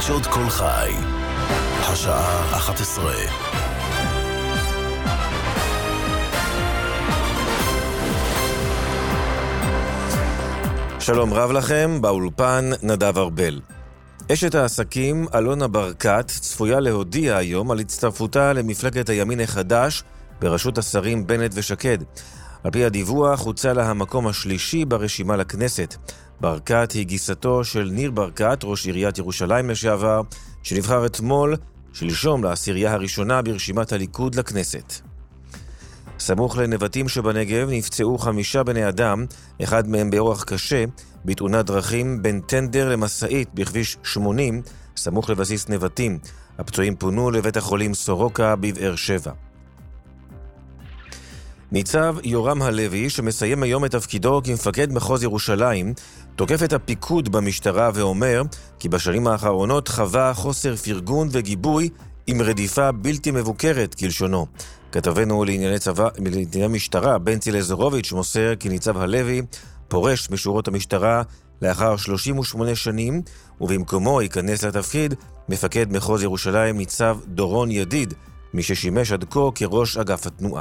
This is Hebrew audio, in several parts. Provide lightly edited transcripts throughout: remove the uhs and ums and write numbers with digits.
חדשות כל חי, השעה 11. שלום רב לכם, באולפן נדב ארבל. אשת העסקים אלונה ברקת צפויה להודיע היום על הצטרפותה למפלגת הימין החדש בראשות השרים בנט ושקד. על פי הדיווח הוצא לה המקום השלישי ברשימה לכנסת. ברקת היא גיסתו של ניר ברקת, ראש עיריית ירושלים לשעבר, שנבחר שלשום לעשירייה הראשונה ברשימת הליכוד לכנסת. סמוך לנבטים שבנגב נפצעו 5 בני אדם, אחד מהם באורח קשה, בתאונת דרכים בין טנדר למסעית בכביש 80, סמוך לבסיס נבטים. הפצועים פונו לבית החולים סורוקה בבאר שבע. ניצב יורם הלוי, שמסיים היום את תפקידו כמפקד מחוז ירושלים, תוקף את הפיקוד במשטרה ואומר כי בשנים האחרונות חווה חוסר פרגון וגיבוי עם רדיפה בלתי מבוקרת כלשונו. כתבנו לענייני משטרה בנצי לזרוביץ' מוסר כי ניצב הלוי פורש משורות המשטרה לאחר 38 שנים, ובמקומו ייכנס לתפקיד מפקד מחוז ירושלים ניצב דורון ידיד, מי ששימש עד כה כראש אגף התנועה.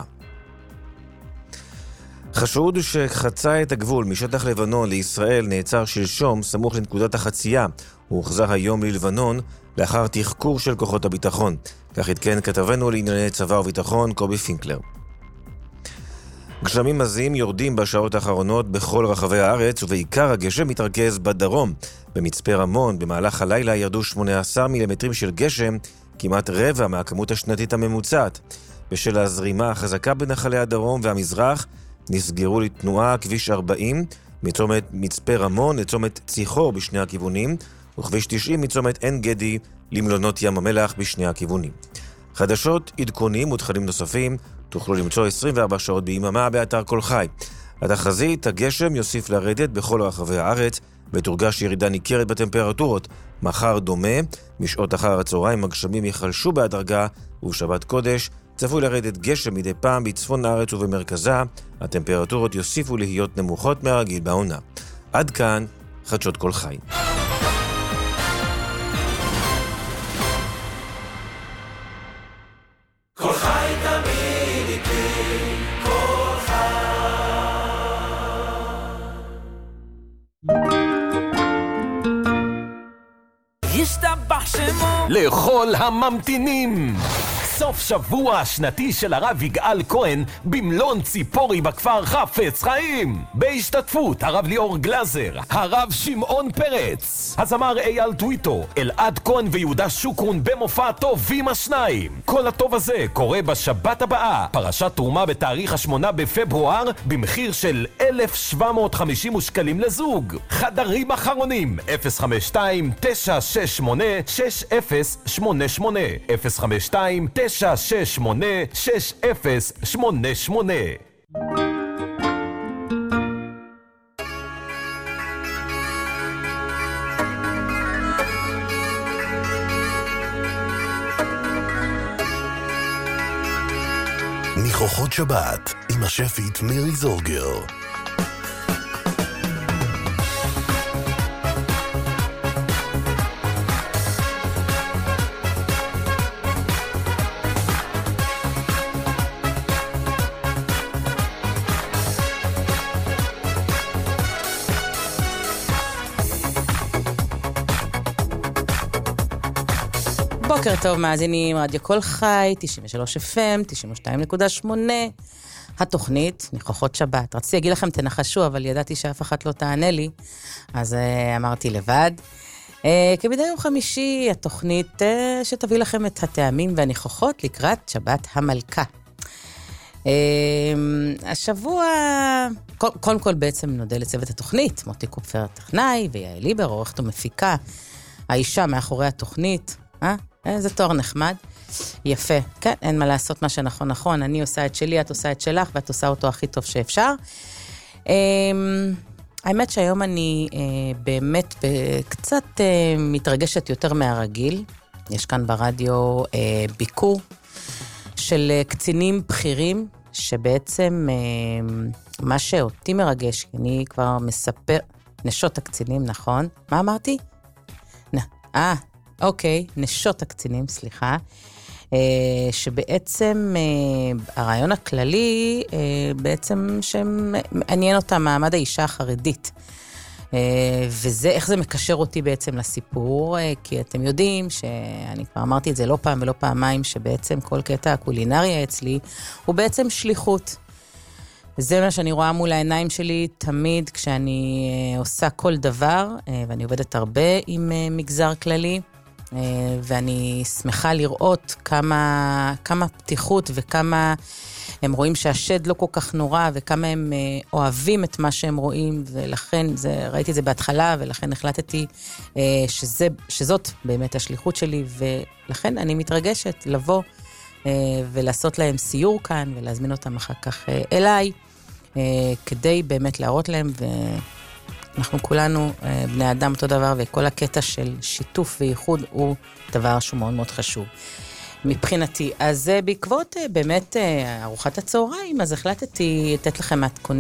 חשוד שחצה את הגבול משטח לבנון לישראל נעצר שלשום סמוך לנקודת החצייה. הוא הוחזר היום ללבנון לאחר תחקור של כוחות הביטחון. כך עדכן כתבנו לענייני צבא וביטחון קובי פינקלר. גשמים עזים יורדים בשעות האחרונות בכל רחבי הארץ, ובעיקר הגשם מתרכז בדרום. במצפה רמון במהלך הלילה ירדו 18 מילימטרים של גשם, כמעט רבע מהכמות השנתית הממוצעת. בשל הזרימה החזקה בנחלי הדרום והמזרח נסגרו לתנועה כביש 40 מצומת מצפה רמון לצומת ציחור בשני הכיוונים, וכביש 90 מצומת עין גדי למלונות ים המלח בשני הכיוונים. חדשות, עדכונים ותכנים נוספים תוכלו למצוא 24 שעות ביממה באתר כל חי. התחזית, הגשם יוסיף לרדת בכל רחבי הארץ ותורגש ירידה ניכרת בטמפרטורות. מחר דומה, משעות אחר הצהריים הגשמים יחלשו בהדרגה, ובשבת קודש צפוי לרדת גשם מדי פעם בצפון הארץ ובמרכזה. הטמפרטורות יוסיפו להיות נמוכות מהרגיל בעונה. עד כאן חדשות כל חי. כל חי תמיד איתי, כל חי. ישתבח שמו לכל הממתינים, סוף שבוע השנתי של הרב יגאל כהן במלון ציפורי בכפר חפץ חיים, בהשתתפות הרב ליאור גלזר, הרב שמעון פרץ, הזמר אייל טוויטו, אלעד כהן ויהודה שוקרון במופע טובים השניים. כל הטוב הזה קורה בשבת הבאה. פרשת תרומה בתאריך 8 בפברואר במחיר של 1,750 שקלים לזוג. חדרים אחרונים 052-968-6088 052-968-6088. ניחוחות שבת עם השפית מירי זורגר. בוקר טוב, מאזינים, רדיו כל חי, 93 FM, 92.8, התוכנית, ניחוחות שבת. רציתי להגיד לכם, תנחשו, אבל ידעתי שאף אחת לא תענה לי, אז אמרתי לבד. כמדי יום חמישי, התוכנית שתביא לכם את הטעמים והניחוחות לקראת שבת המלכה. השבוע, קודם כל בעצם נודה לצוות התוכנית, מוטי קופפר הטכנאי, ויעל ליבר, עורכת ומפיקה, האישה מאחורי התוכנית, זה תואר נחמד, יפה, כן, אין מה לעשות מה שנכון נכון, אני עושה את שלי, את עושה את שלך, ואת עושה אותו הכי טוב שאפשר. האמת שהיום אני באמת קצת מתרגשת יותר מהרגיל, יש כאן ברדיו ביקור של קצינים בכירים, שבעצם מה שאותי מרגש, אני כבר מספר, נשות הקצינים, נכון? מה אמרתי? אוקיי, נשות הקצינים, סליחה. שבעצם הרעיון הכללי בעצם שמעניין אותה מעמד האישה החרדית. וזה, איך זה מקשר אותי בעצם לסיפור, כי אתם יודעים שאני כבר אמרתי את זה לא פעם ולא פעמיים, שבעצם כל קטע הקולינריה אצלי הוא בעצם שליחות. זה מה שאני רואה מול העיניים שלי תמיד כשאני עושה כל דבר, ואני עובדת הרבה עם מגזר כללי, ואני שמחה לראות כמה פתיחות וכמה הם רואים שהשד לא כל כך נורא, וכמה הם אוהבים את מה שהם רואים, ולכן, ראיתי את זה בהתחלה, ולכן החלטתי שזאת באמת השליחות שלי, ולכן אני מתרגשת לבוא ולעשות להם סיור כאן, ולהזמין אותם אחר כך אליי, כדי באמת להראות להם, אנחנו כולנו בני אדם אותו דבר, וכל הקטע של שיתוף וייחוד הוא דבר שהוא מאוד מאוד חשוב. מבחינתי, אז בעקבות באמת ארוחת הצהריים, אז החלטתי לתת לכם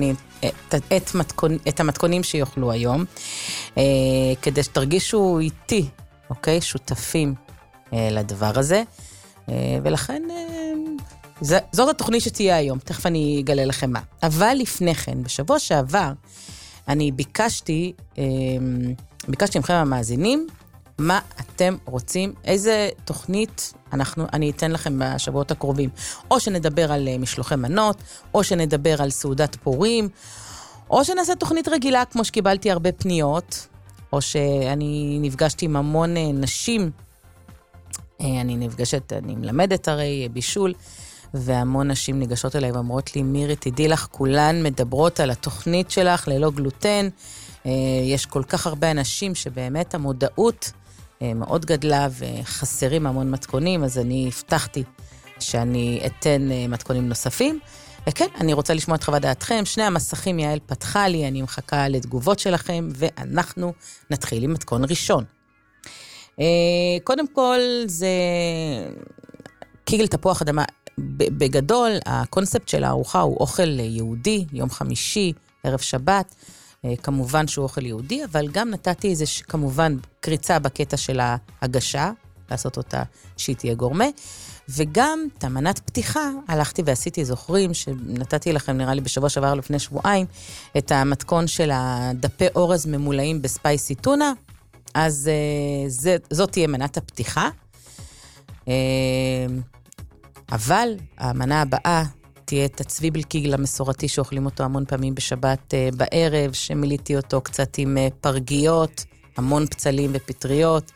את המתכונים שיוכלו היום, כדי שתרגישו איתי, אוקיי? שותפים לדבר הזה, ולכן זאת התוכנית שתהיה היום, תכף אני אגלה לכם מה. אבל לפני כן, בשבוע שעבר, אני ביקשתי מכם המאזינים, מה אתם רוצים, איזה תוכנית אני אתן לכם בשבועות הקרובים. או שנדבר על משלוחי מנות, או שנדבר על סעודת פורים, או שנעשה תוכנית רגילה, כמו שקיבלתי הרבה פניות, או שאני נפגשתי עם המון נשים, אני מלמדת הרי בישול, והמון נשים ניגשות אליי ואומרות לי, מירי, תדעי לך, כולן מדברות על התוכנית שלך ללא גלוטן, יש כל כך הרבה אנשים שבאמת המודעות מאוד גדלה וחסרים המון מתכונים, אז אני הבטחתי שאני אתן מתכונים נוספים, וכן, אני רוצה לשמוע את חוות דעתכם, שני המסכים יעל פתחה לי, אני מחכה לתגובות שלכם, ואנחנו נתחיל עם מתכון ראשון. קודם כל זה קיגל תפוח אדמה, בגדול הקונספט של הארוחה הוא אוכל יהודי, יום חמישי, ערב שבת, כמובן שהוא אוכל יהודי, אבל גם נתתי איזה כמובן קריצה בקטע של ההגשה, לעשות אותה שהיא תהיה גורמה, וגם את המנת פתיחה, הלכתי ועשיתי, זוכרים שנתתי לכם נראה לי בשבוע שעבר לפני שבועיים, את המתכון של הדפי אורז ממולאים בספייסי טונה, אז זאת תהיה מנת הפתיחה, אבל המנה הבאה תהיה את הצביבל קיגל המסורתי שאוכלים אותו המון פעמים בשבת בערב, שמליתי אותו קצת עם פרגיות, המון פצלים ופטריות,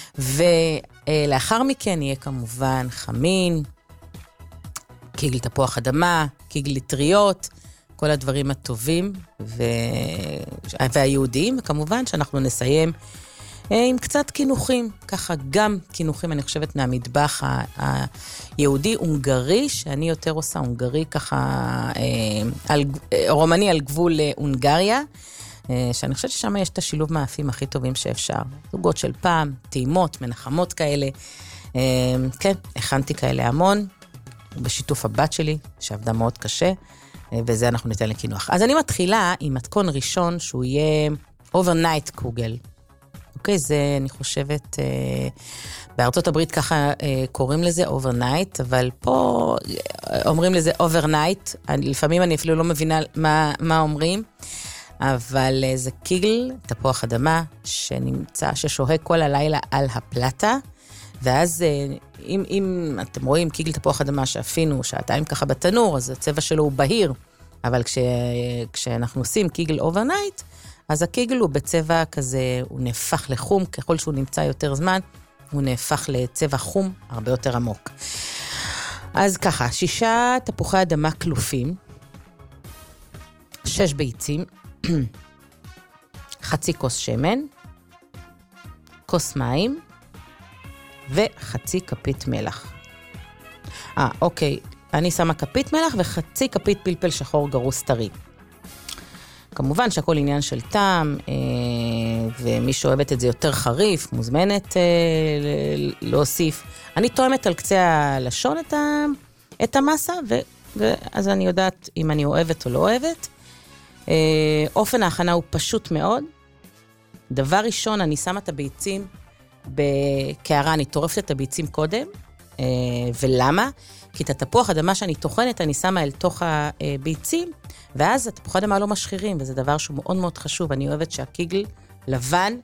ולאחר מכן יהיה כמובן חמין, קיגל תפוח אדמה, קיגל לטריות, כל הדברים הטובים והיהודיים, וכמובן שאנחנו נסיים עם קצת כינוחים, ככה גם כינוחים, אני חושבת, מהמטבח היהודי, הונגרי, שאני יותר עושה הונגרי, ככה רומני על גבול הונגריה, שאני חושבת ששם יש את השילוב מאפים הכי טובים שאפשר. זוגות של פעם, טעימות, מנחמות כאלה. כן, הכנתי כאלה המון, בשיתוף הבת שלי, שעבדה מאוד קשה, וזה אנחנו ניתן לכינוח. אז אני מתחילה עם מתכון ראשון, שהוא יהיה overnight קוגל. אוקיי, זה אני חושבת, בארצות הברית ככה קוראים לזה overnight, אבל פה אומרים לזה overnight, לפעמים אני אפילו לא מבינה מה אומרים, אבל זה קיגל, תפוח אדמה, ששוהה כל הלילה על הפלטה, ואז אם אתם רואים קיגל תפוח אדמה שאפינו שעתיים ככה בתנור, אז הצבע שלו הוא בהיר, אבל כשאנחנו עושים קיגל overnight, אז הקיגל הוא בצבע כזה, הוא נהפך לחום, ככל שהוא נמצא יותר זמן, הוא נהפך לצבע חום הרבה יותר עמוק. אז ככה, 6 תפוחי אדמה קלופים, 6 ביצים, חצי כוס שמן, כוס מים, וחצי כפית מלח. אוקיי, אני שמה כפית מלח וחצי כפית פלפל שחור גרוס טרי. כמובן שהכל עניין של טעם, ומי שאוהבת את זה יותר חריף, מוזמנת להוסיף. אני תואמת על קצה הלשון את המסה, אז אני יודעת אם אני אוהבת או לא אוהבת. אופן ההכנה הוא פשוט מאוד. דבר ראשון, אני שמה את הביצים בקערה אני טורפת את הביצים קודם, ולמה? כי את התפוח אדמה שאני טוחנת, אני שמה אל תוך הביצים, ואז התפוח אדמה לא משחירים, וזה דבר שהוא מאוד מאוד חשוב. אני אוהבת שהקיגל לבן,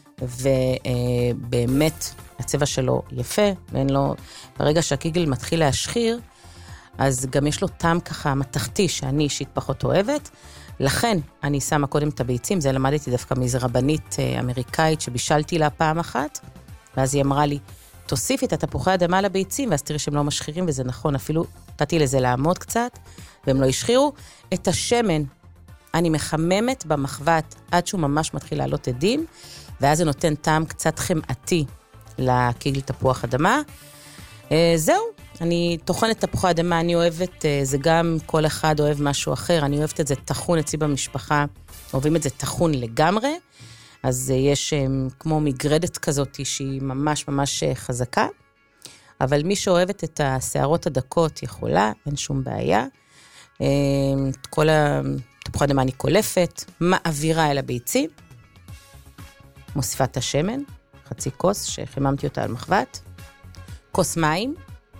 ובאמת הצבע שלו יפה, ואין לו, ברגע שהקיגל מתחיל להשחיר, אז גם יש לו טעם ככה מתכתי, שאני אישית פחות אוהבת, לכן אני שמה קודם את הביצים, זה למדתי דווקא מאיזו רבנית אמריקאית, שבישלתי לה פעם אחת, ואז היא אמרה לי, תוסיפי את התפוחי אדמה לביצים, ואז תראי שהם לא משחירים, וזה נכון, אפילו נתתי לזה לעמוד קצת, והם לא ישחירו. את השמן אני מחממת במחבת, עד שהוא ממש מתחיל לעלות עדים, ואז זה נותן טעם קצת חמאתי לקיגל תפוח אדמה. זהו, אני טוחנת תפוחי אדמה, אני אוהבת, זה גם כל אחד אוהב משהו אחר, אני אוהבת את זה תחון אצלי במשפחה, אוהבים את זה תחון לגמרי, אז יש כמו מגרדת כזאת שהיא ממש ממש חזקה, אבל מי שאוהבת את השערות הדקות יכולה, אין שום בעיה. את כל התפוחי אדמה אני קולפת, מעבירה אל הביצים, מוסיפה את השמן, חצי כוס שחיממתי אותה על מחבת, כוס מים,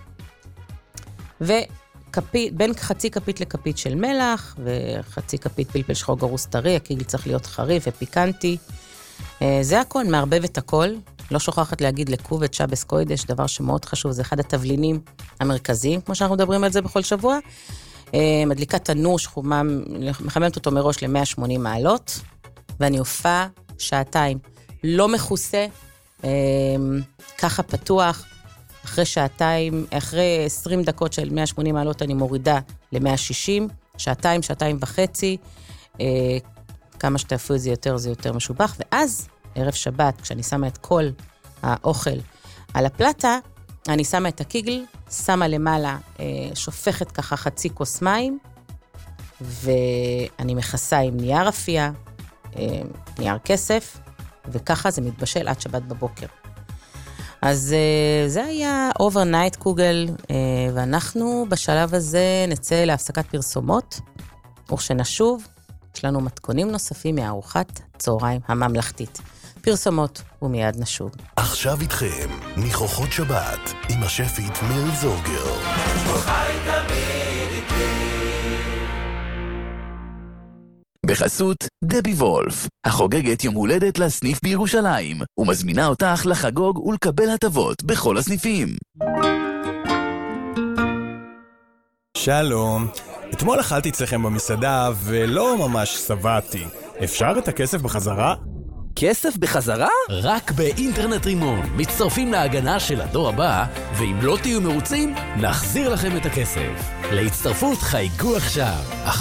בין חצי כפית לכפית של מלח, וחצי כפית פלפל שחור גרוס טרי, הקיגל צריך להיות חריף ופיקנטי. זה הכל, מערבב את הכל, לא שוכחת להגיד לקובט שבס קוידש, דבר שמאוד חשוב, זה אחד התבלינים המרכזיים, כמו שאנחנו מדברים על זה בכל שבוע. מדליקה תנור שחומם, מחממת אותו מראש ל-180 מעלות, ואני הופעה שעתיים, לא מכוסה, ככה פתוח, אחרי שעתיים, אחרי 20 דקות של 180 מעלות אני מורידה ל-160, שעתיים, שעתיים וחצי, כמה שתעפו את זה יותר משובח, ואז ערב שבת, כשאני שמה את כל האוכל על הפלטה, אני שמה את הקיגל, שמה למעלה, שופכת ככה חצי כוס מים, ואני מכסה עם נייר אפייה, נייר כסף, וככה זה מתבשל עד שבת בבוקר. אז זה היה אוברנייט קוגל, ואנחנו בשלב הזה נצא להפסקת פרסומות, וכשנשוב, יש לנו מתכונים נוספים מארוחת צהריים הממלכתית. פרסומות ומיד נשוב. עכשיו איתכם, ניחוחות שבת, עם השפית מירי זורגר. בחסות דבי וולף, החוגגת יום הולדת לסניף בירושלים, ומזמינה אותך לחגוג ולקבל הטבות בכל הסניפים. שלום, אתמול אכלתי אצלכם במסעדה ולא ממש שבעתי. אפשר את הכסף בחזרה? כסף בחזרה? רק באינטרנט רימון. מצטרפים להגנה של הדור הבא, ואם לא תהיו מרוצים, נחזיר לכם את הכסף. להצטרפות חייגו עכשיו.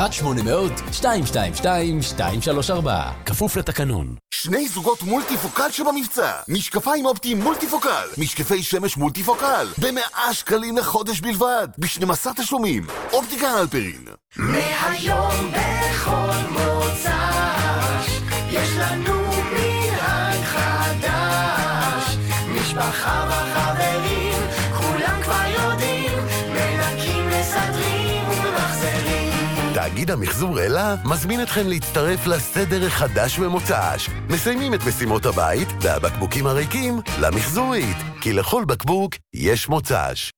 1-800-222-234. כפוף לתקנון. שני זוגות מולטיפוקל שבמבצע. משקפיים אופטיים מולטיפוקל. משקפי שמש מולטיפוקל. ב100 שקלים לחודש בלבד. ב12 תשלומים. אופטיקה אלפרין. מהיום בכל מוצ"ש יש לנו מנהג חדש, משפחה וחברים כולם כבר יודעים, מנקים מסדרים ומחזרים. תאגיד המחזור אלה מזמין אתכם להצטרף לסדר החדש במוצ"ש. מסיימים את משימות הבית והבקבוקים הריקים למחזורית, כי לכל בקבוק יש מוצ"ש.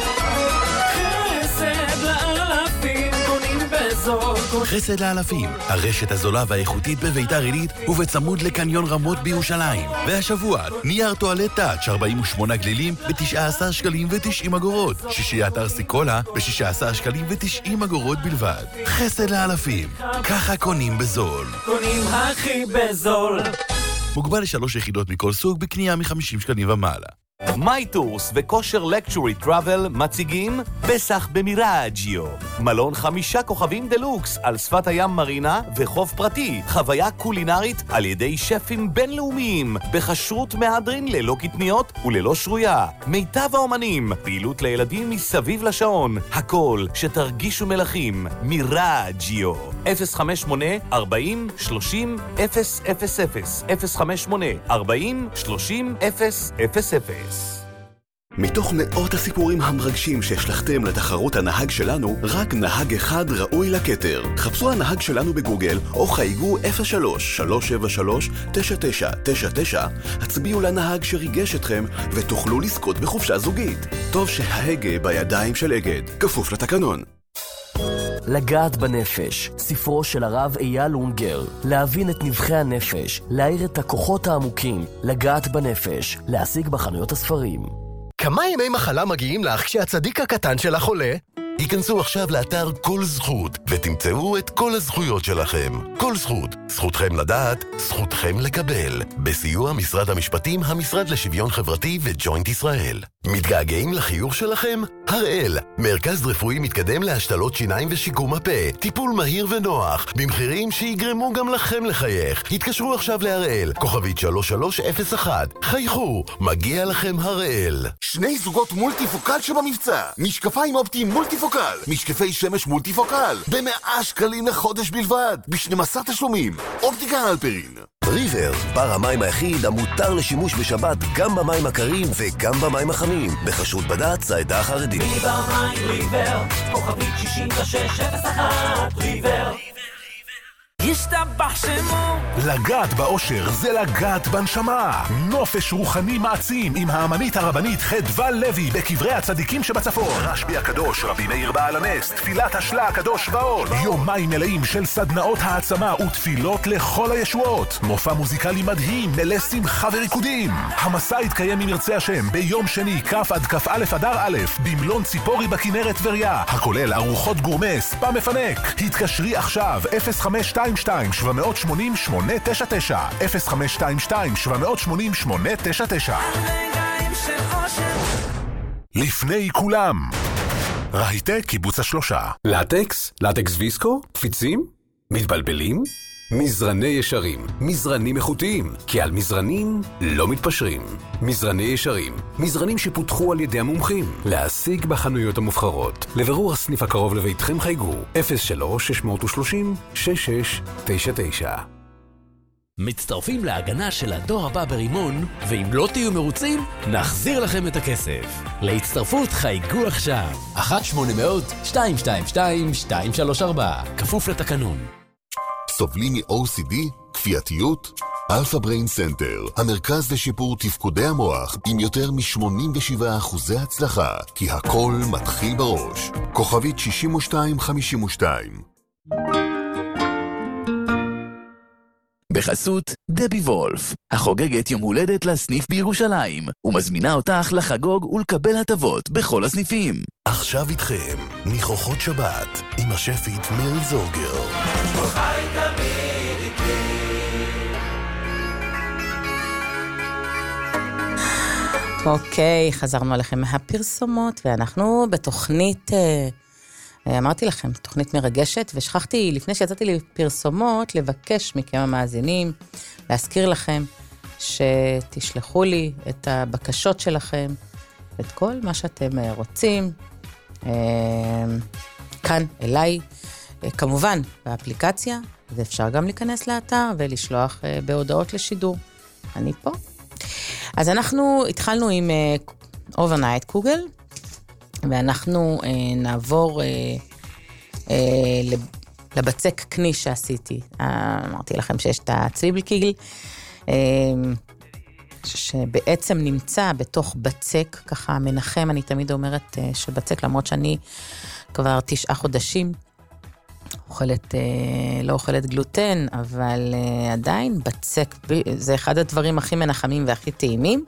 חסד לאלפים, הרשת הזולה והאיכותית בביתר עילית ובצמוד לקניון רמות בירושלים. והשבוע, נייר טואלט טאץ' 48 גלילים ב-19 שקלים ו90 אגורות. שישיית ארסיקולה ב-16 שקלים ו90 אגורות בלבד. חסד לאלפים, ככה קונים בזול. קונים הכי בזול. מוגבל ל3 יחידות מכל סוג בקנייה מ-50 שקלים ומעלה. מייטורס וכושר לקצ'ורי טראבל מציגים פסח במיראג'יו. מלון 5 כוכבים דלוקס על שפת הים מרינה וחוף פרטי. חוויה קולינרית על ידי שפים בינלאומיים. בחשרות מהדרין ללא קטניות וללא שרויה. מיטב האומנים. פעילות לילדים מסביב לשעון. הכל שתרגישו מלכים. מיראג'יו. 058-40-30-000 058-40-30-000. מתוך מאות הסיפורים המרגשים שהשלחתם לתחרות הנהג שלנו, רק נהג אחד ראוי לכתר. חפשו הנהג שלנו בגוגל או חייגו 03-373-9999, הצביעו לנהג שריגש אתכם ותוכלו לזכות בחופשה זוגית. טוב שההגה בידיים של אגד, כפוף לתקנון. לגעת בנפש, ספרו של הרב אייל אונגר. להבין את נבחי הנפש, להאיר את הכוחות העמוקים, לגעת בנפש, להשיג בחנויות הספרים. כמה ימי מחלה מגיעים לך כשהצדיק הקטן של החולה? היכנסו עכשיו לאתר כל זכות ותמצאו את כל הזכויות שלכם. כל זכות, זכותכם לדעת, זכותכם לקבל. בסיוע משרד המשפטים, המשרד לשוויון חברתי וג'וינט ישראל. מתגעגעים לחיוך שלכם? הראל, מרכז רפואי מתקדם להשתלות שיניים ושיקום הפה. טיפול מהיר ונוח, במחירים שיגרמו גם לכם לחייך. התקשרו עכשיו להראל, כוכבית 3301. חייכו, מגיע לכם הראל. שני זוגות מולטיפוקל שבמבצע. משקפיים אופטיים מולטיפוקל. משקפי שמש מולטיפוקל. ב100 שקלים לחודש בלבד. ב12 תשלומים. אופטיקה אלפרין. ריבר, בר המים היחיד המותר לשימוש בשבת גם במים הקרים וגם במים החמים. בחשרות בד"ץ העדה החרדית. ריבר מים ריבר, כוכבית 6601 ריבר. ישתבח שמו. לגעת באושר זה לגעת בנשמה. נופש רוחני מעצים עם האמנית הרבנית חדווה לוי בקברי הצדיקים שבצפון. רשב"י הקדוש, רבי מאיר בעל הנס, תפילת השלה הקדוש ועוד. יומיים מלאים של סדנאות העצמה ותפילות לכל הישועות. מופע מוזיקלי מדהים מלא שמחה וריקודים. המסע יתקיים אם ירצה השם ביום שני כ' עד כ"א אדר א' במלון ציפורי בכנרת טבריה, הכולל ארוחות גורמה, ספא מפנק. התקשרי עכשיו 0522 780 899 0522 780 899. לפני כולם רהיטי קיבוץ השלושה. לטקס? לטקס ויסקו? קפיצים? מתבלבלים? מזרני ישרים, מזרנים איכותיים, כי על מזרנים לא מתפשרים. מזרני ישרים, מזרנים שפותחו על ידי המומחים, להשיג בחנויות המובחרות. לבירור הסניף הקרוב לביתכם חייגו 03-630-6699. מצטרפים להגנה של הדור הבא ברימון, ואם לא תהיו מרוצים, נחזיר לכם את הכסף. להצטרפות חייגו עכשיו 1-800-222-234, כפוף לתקנון. סובלים מ-OCD, כפייתיות? אלפא בריין סנטר, המרכז לשיפור תפקודי המוח עם יותר מ-87% הצלחה, כי הכל מתחיל בראש. כוכבית 6252. בחסות דבי וולף, החוגגת יום הולדת לסניף בירושלים, ומזמינה אותך לחגוג ולקבל הטבות בכל הסניפים. עכשיו איתכם, ניחוחות שבת, עם השפית מירי זורגר. חי תמיד איתי. אוקיי, חזרנו עליכם מהפרסומות, ואנחנו בתוכנית, אמרתי לכם, תוכנית מרגשת, ושכחתי לפני שיצאתי לפרסומות, לבקש מכם המאזינים, להזכיר לכם שתשלחו לי את הבקשות שלכם, את כל מה שאתם רוצים, כאן אליי, כמובן באפליקציה, ואפשר גם להיכנס לאתר ולשלוח בהודעות לשידור. אני פה. אז אנחנו התחלנו עם אוברנייט קוגל, ואנחנו נעבור לבצק קני שעשיתי. אמרתי לכם שיש את הצוויבלקיגל, שבעצם נמצא בתוך בצק, ככה מנחם, אני תמיד אומרת שבצק, למרות שאני כבר 9 חודשים, לא אוכלת גלוטן, אבל עדיין בצק, זה אחד הדברים הכי מנחמים והכי טעימים.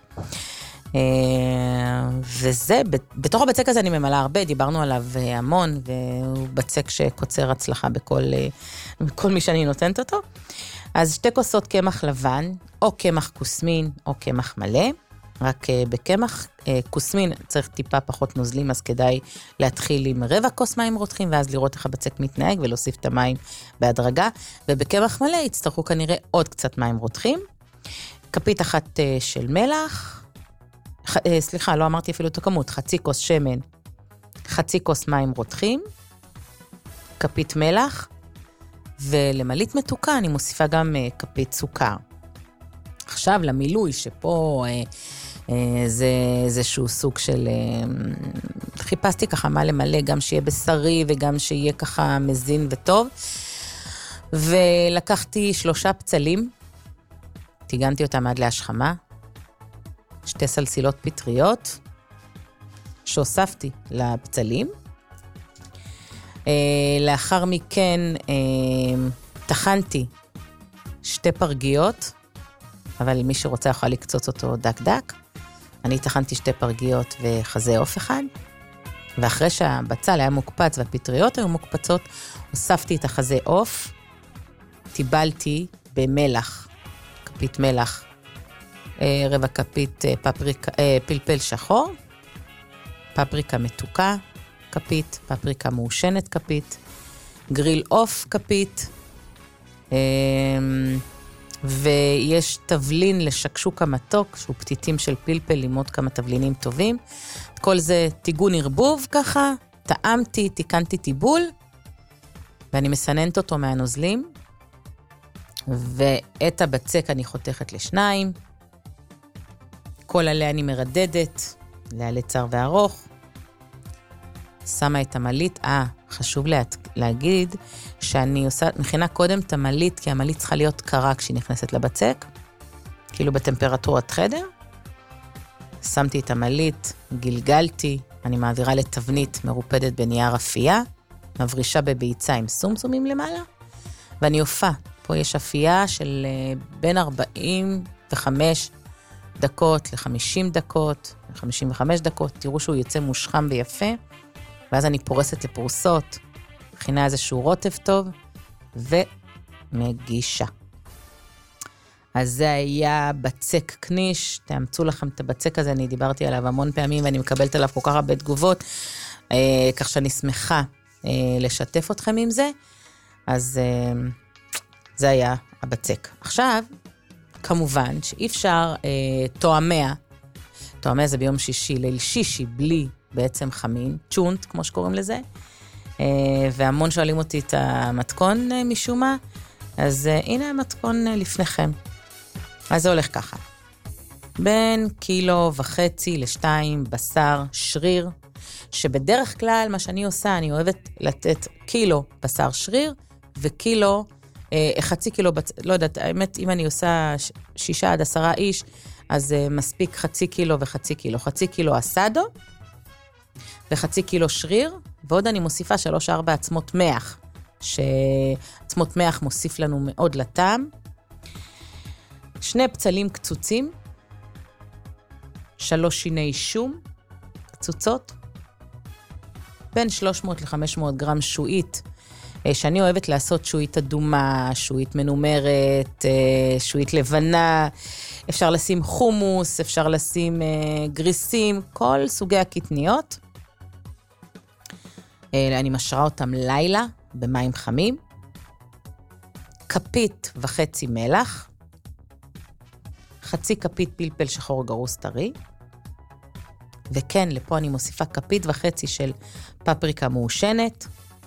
וזה, בתוך הבצק הזה אני ממלא הרבה, דיברנו עליו המון, והוא בצק שקוצר הצלחה בכל מי שאני נותנת אותו. אז 2 כוסות קמח לבן, או קמח קוסמין, או קמח מלא. רק בקמח קוסמין צריך טיפה פחות נוזלים, אז כדאי להתחיל עם 1/4 כוס מים רותחים, ואז לראות איך הבצק מתנהג, ולהוסיף את המים בהדרגה. ובקמח מלא יצטרכו כנראה עוד קצת מים רותחים. כפית אחת של מלח, סליחה, לא אמרתי אפילו את הכמות, 0.5 כוס שמן, 0.5 כוס מים רותחים, כפית מלח, ולמלית מתוקה אני מוסיפה גם כפית סוכר. עכשיו למילוי שפה זה איזשהו סוג של... חיפשתי ככה מלא, גם שיהיה בשרי וגם שיהיה ככה מזין וטוב. ולקחתי 3 פצלים, טיגנתי אותם עד להשחמה, 2 סלסילות פטריות, שהוספתי לפצלים. לאחר מכן טחנתי 2 פרגיות, אבל מי שרוצה יכול לקצוץ אותו דק. אני טחנתי 2 פרגיות וחזה עוף אחד, ואחרי שהבצל היה מוקפץ והפטריות היו מוקפצות, הוספתי את החזה עוף, טיבלתי במלח, כפית מלח, רבע כפית פלפל שחור, פפריקה מתוקה כפית, פפריקה מעושנת כפית, גריל עוף כפית, ויש תבלין לשקשוק המתוק, שהוא פתיתים של פלפל עם עוד כמה תבלינים טובים. כל זה טיגון ערבוב ככה, טעמתי, תיקנתי טיבול, ואני מסננת אותו מהנוזלים, ואת הבצק אני חותכת ל2, כל עליה אני מרדדת, לעלי צר וארוך, שמה את המלית, חשוב להגיד שאני מכינה קודם את המלית, כי המלית צריכה להיות קרה כשהיא נכנסת לבצק, כאילו בטמפרטורת חדר. שמתי את המלית, גלגלתי, אני מעבירה לתבנית מרופדת בנייר אפייה, מברישה בביצה עם סומסומים למעלה, ואני הופע. פה יש אפייה של בין 45 דקות ל-50 דקות, 55 דקות, תראו שהוא יוצא מושחם ויפה, ואז אני פורסת לפרוסות, מכינה איזשהו רוטב טוב, ומגישה. אז זה היה בצק קניש, תאמצו לכם את הבצק הזה, אני דיברתי עליו המון פעמים, ואני מקבלת עליו כל כך הרבה תגובות, כך שאני שמחה לשתף אתכם עם זה, אז זה היה הבצק. עכשיו, כמובן שאי אפשר תואמיה זה ביום שישי, ליל שישי, בלי בעצם חמין, צ'ונט, כמו שקוראים לזה, והמון שואלים אותי את המתכון משום מה, אז הנה המתכון לפניכם. אז זה הולך ככה. בין 1.5 קילו ל2 בשר שריר, שבדרך כלל מה שאני עושה, אני אוהבת לתת 1 קילו בשר שריר, וקילו, 0.5 קילו, לא יודעת, האמת, אם אני עושה 6 עד 10 איש, אז מספיק 0.5 קילו ו0.5 קילו. 0.5 קילו אסדו, ו0.5 קילו שריר, ועוד אני מוסיפה 3-4 עצמות מח, שעצמות מח מוסיף לנו מאוד לטעם. 2 פצלים קצוצים, 3 שיני שום קצוצות, בין 300 ל-500 גרם שועית, שאני אוהבת לעשות שועית אדומה, שועית מנומרת, שועית לבנה, אפשר לשים חומוס, אפשר לשים גריסים, כל סוגי הקטניות. אני משרה אותם לילה במים חמים, 1.5 כפית מלח, 0.5 כפית פלפל שחור גרוס טרי, וכן, לפה אני מוסיפה 1.5 כפית של פפריקה מעושנת,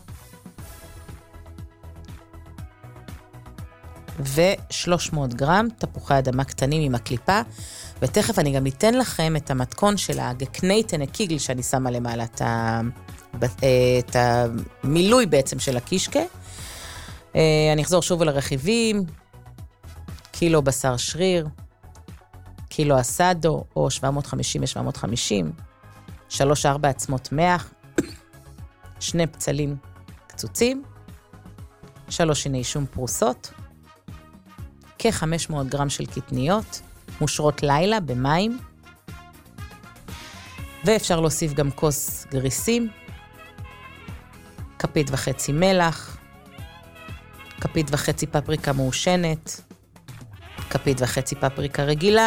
ו-300 גרם תפוחי אדמה קטנים עם הקליפה, ותכף אני גם אתן לכם את המתכון של הגקנייטן הקיגל שאני שמה למעלה את המילוי בעצם של הקישקה. אני אחזור שוב על הרכיבים, 1 קילו בשר שריר, 1 קילו אסדו או 750-750, 3-4 עצמות מח, 2 פצלים קצוצים, 3 שיני שום פרוסות, כ-500 גרם של קטניות, מושרות לילה במים, ואפשר להוסיף גם כוס גריסים, 1.5 כפית מלח, 1.5 כפית פפריקה מעושנת, 1.5 כפית פפריקה רגילה,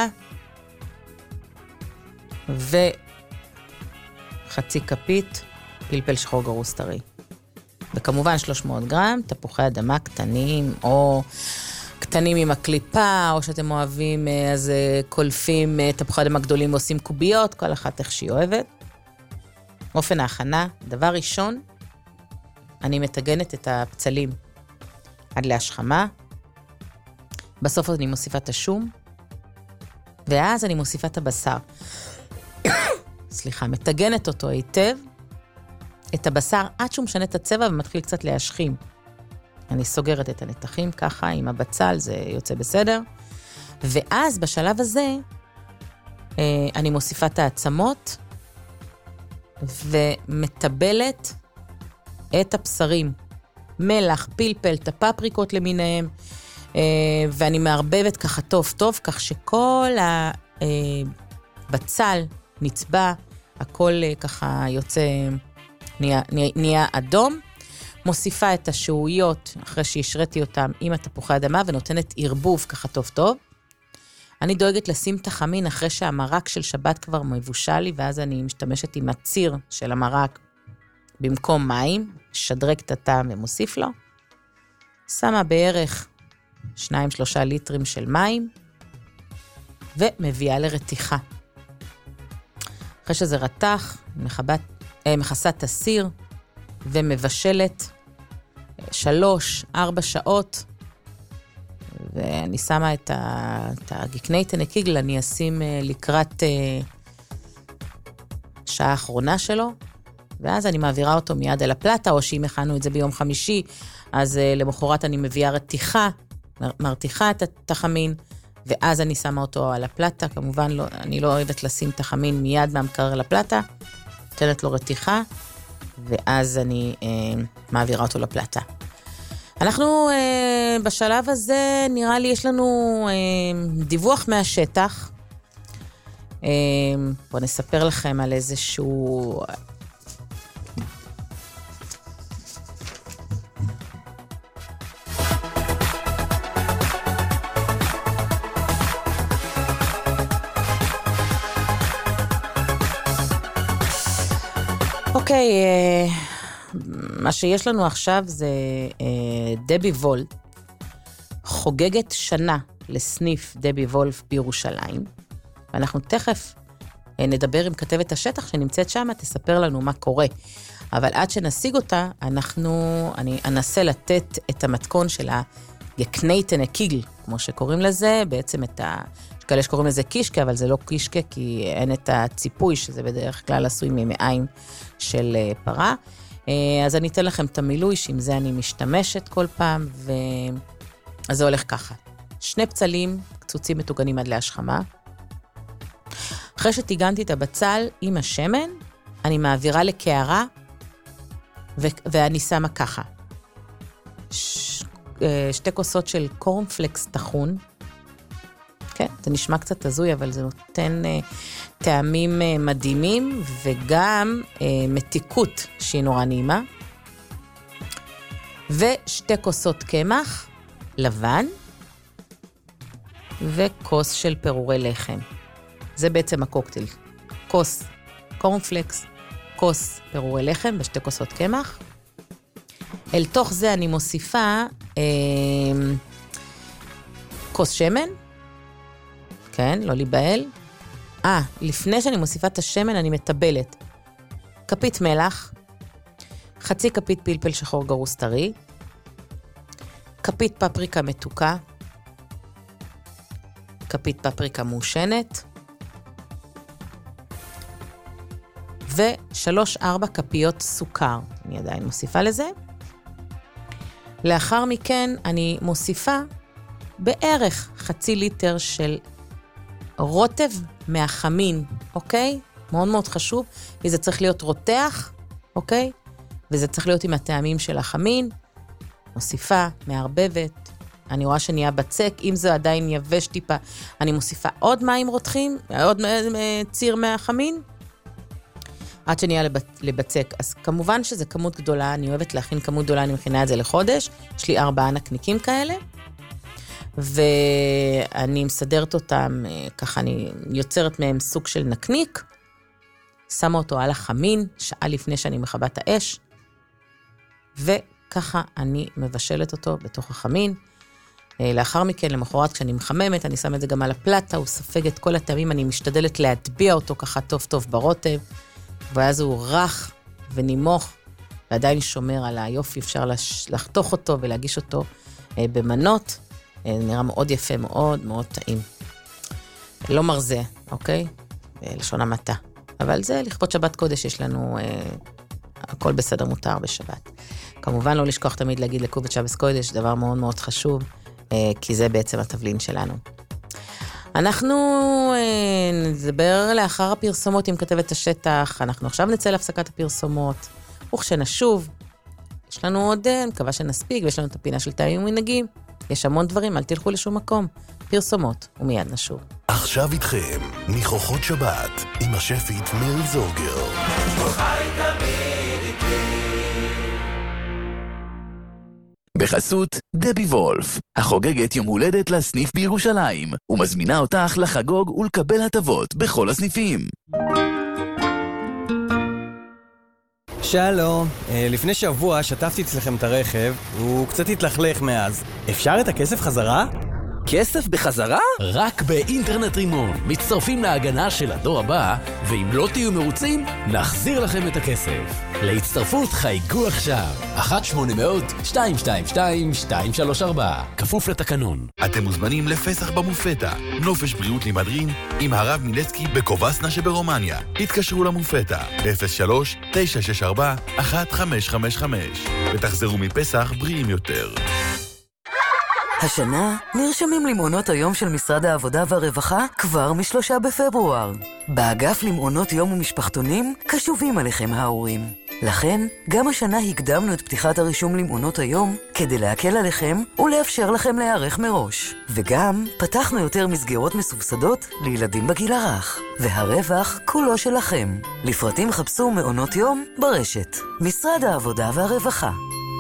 ו0.5 כפית פלפל שחור גרוס טרי. וכמובן 300 גרם תפוחי אדמה קטנים, או קטנים עם הקליפה, או שאתם אוהבים, אז קולפים תפוחי אדמה גדולים ועושים קוביות, כל אחת איך שהיא אוהבת. אופן ההכנה, דבר ראשון, אני מטגנת את הפצלים עד להשחמה, בסוף אני מוסיפה את השום, ואז אני מוסיפה את הבשר. סליחה, מתגנת אותו היטב, את הבשר עד שהוא משנה את הצבע ומתחיל קצת להשכים. אני סוגרת את הנתחים ככה עם הבצל, זה יוצא בסדר. ואז בשלב הזה אני מוסיפה את העצמות ומטבלת את הבשרים. מלח, פלפל, את הפפריקות למיניהם, ואני מערבבת ככה טוב טוב, כך שכל הבצל נצבע, הכל ככה יוצא, נהיה אדום. מוסיפה את השעועיות, אחרי שהשרתי אותם עם התפוחי אדמה, ונותנת ערבוב ככה טוב טוב. אני דואגת לשים את החמין אחרי שהמרק של שבת כבר מבושל לי, ואז אני משתמשת עם הציר של המרק במקום מים, שדרג את הטעם ומוסיף לו. שמה בערך 2-3 ליטרים של מים, ומביאה לרתיחה. אחרי שזה רתח, מכסה את הסיר, ומבשלת 3-4 שעות, ואני שמה את הגקנייטן הקיגל, אני אשים לקראת שעה האחרונה שלו, ואז אני מעבירה אותו מיד אל הפלטה, או שאם הכנו את זה ביום חמישי, אז למחרת אני מביאה רתיחה, מרתיחה את החמין, ואז אני שמה אותו על הפלטה. כמובן לא, אני לא אוהבת לשים את החמין מיד מהמקרר לפלטה, נותנת לו רתיחה, ואז אני מעבירה אותו לפלטה. אנחנו בשלב הזה, נראה לי, יש לנו דיווח מהשטח. בואו נספר לכם על איזשהו... אוקיי, מה שיש לנו עכשיו זה דבי וולף, חוגגת שנה לסניף דבי וולף בירושלים, ואנחנו תכף נדבר עם כתבת השטח שנמצאת שם, תספר לנו מה קורה. אבל עד שנשיג אותה, אני אנסה לתת את המתכון של הגקנייטן הקיגל, כמו שקוראים לזה, בעצם יש כאלה שקוראים לזה קישקה, אבל זה לא קישקה, כי אין את הציפוי, שזה בדרך כלל עשוי ממעיים של פרה. אז אני אתן לכם את המילוי, שעם זה אני משתמשת כל פעם, אז זה הולך ככה. 2 פצלים, קצוצים מטוגנים עד להשחמה. אחרי שטיגנתי את הבצל עם השמן, אני מעבירה לקערה, ואני שמה ככה. 2 כוסות של קורנפלקס טחון. כן, זה נשמע קצת הזוי, אבל זה נותן טעמים מדהימים, וגם מתיקות שהיא נורא נעימה. ו2 כוסות קמח לבן, וכוס של פירורי לחם. זה בעצם הקוקטייל. כוס קורנפלקס, כוס פירורי לחם ו2 כוסות קמח. אל תוך זה אני מוסיפה כוס שמן. כן, לא להיבהל. לפני שאני מוסיפה את השמן, אני מטבלת. כפית מלח, חצי כפית פלפל שחור גרוס טרי, כפית פפריקה מתוקה, כפית פפריקה מעושנת, ו3-4 כפיות סוכר. אני עדיין מוסיפה לזה. לאחר מכן אני מוסיפה בערך 0.5 ליטר של רוטב מהחמין, אוקיי? מאוד מאוד חשוב, וזה צריך להיות רותח, אוקיי? וזה צריך להיות עם הטעמים של החמין. מוסיפה, מערבבת, אני רואה שנהיה בצק, אם זה עדיין יבש טיפה, אני מוסיפה עוד מים רותחים, עוד ציר מהחמין, עד שנהיה לבצק. אז כמובן שזה כמות גדולה, אני אוהבת להכין כמות גדולה, אני מכינה את זה לחודש, יש לי 4 נקניקים כאלה, ואני מסדרת אותם, ככה אני יוצרת מהם סוג של נקניק, שמה אותו על החמין, שעה לפני שאני מכבה את האש, וככה אני מבשלת אותו בתוך החמין. לאחר מכן, למחרת, כשאני מחממת, אני שמה את זה גם על הפלטה, הוא ספג את כל הטעמים, אני משתדלת להטביע אותו ככה טוב טוב ברוטב, ואז הוא רך ונימוך, ועדיין שומר על היופי, אפשר לחתוך אותו ולהגיש אותו במנות, נראה מאוד יפה, מאוד מאוד טעים. לא מרזה, אוקיי? לשון המעטה. אבל זה לכבוד שבת קודש, יש לנו הכל בסדר מותר בשבת. כמובן לא לשכוח תמיד להגיד לכובד שבת קודש, דבר מאוד מאוד חשוב, כי זה בעצם התבלין שלנו. אנחנו נדבר לאחר הפרסומות עם כתבת השטח, אנחנו עכשיו נצא להפסקת הפרסומות, וכשנשוב, יש לנו עוד, מקווה שנספיק, ויש לנו את הפינה של טעמים ומנהגים, יש המון דברים, אל תלכו לשום מקום, פרסומות, ומיד נשוב. עכשיו איתכם, ניחוחות שבת, עם השפית מירי זורגר. בחסות דבי וולף, החוגגת יום הולדת לסניף בירושלים, ומזמינה אותך לחגוג ולקבל הטבות בכל הסניפים. שלום, לפני שבוע שטפתי אצלכם את הרכב, הוא קצת התלכלך מאז. אפשר את הכסף חזרה? כסף בחזרה? רק באינטרנט רימון. מצטרפים להגנה של הדור הבא, ואם לא תהיו מרוצים, נחזיר לכם את הכסף. להצטרפות חייגו עכשיו. 1-800-222-234. כפוף לתקנון. אתם מוזמנים לפסח במופתה. נופש בריאות למדרין עם הרב מילצקי בקובסנה שברומניה. התקשרו למופתה 03-964-1555 ותחזרו מפסח בריאים יותר. השנה נרשמים למעונות היום של משרד העבודה והרווחה כבר מ3 בפברואר. באגף למעונות יום ומשפחתונים קשובים עליכם ההורים. לכן, גם השנה הקדמנו את פתיחת הרישום למעונות היום כדי להקל עליכם ולאפשר לכם להיערך מראש. וגם פתחנו יותר מסגרות מסובסדות לילדים בגיל הרך. והרווח כולו שלכם. לפרטים חפשו מעונות יום ברשת. משרד העבודה והרווחה.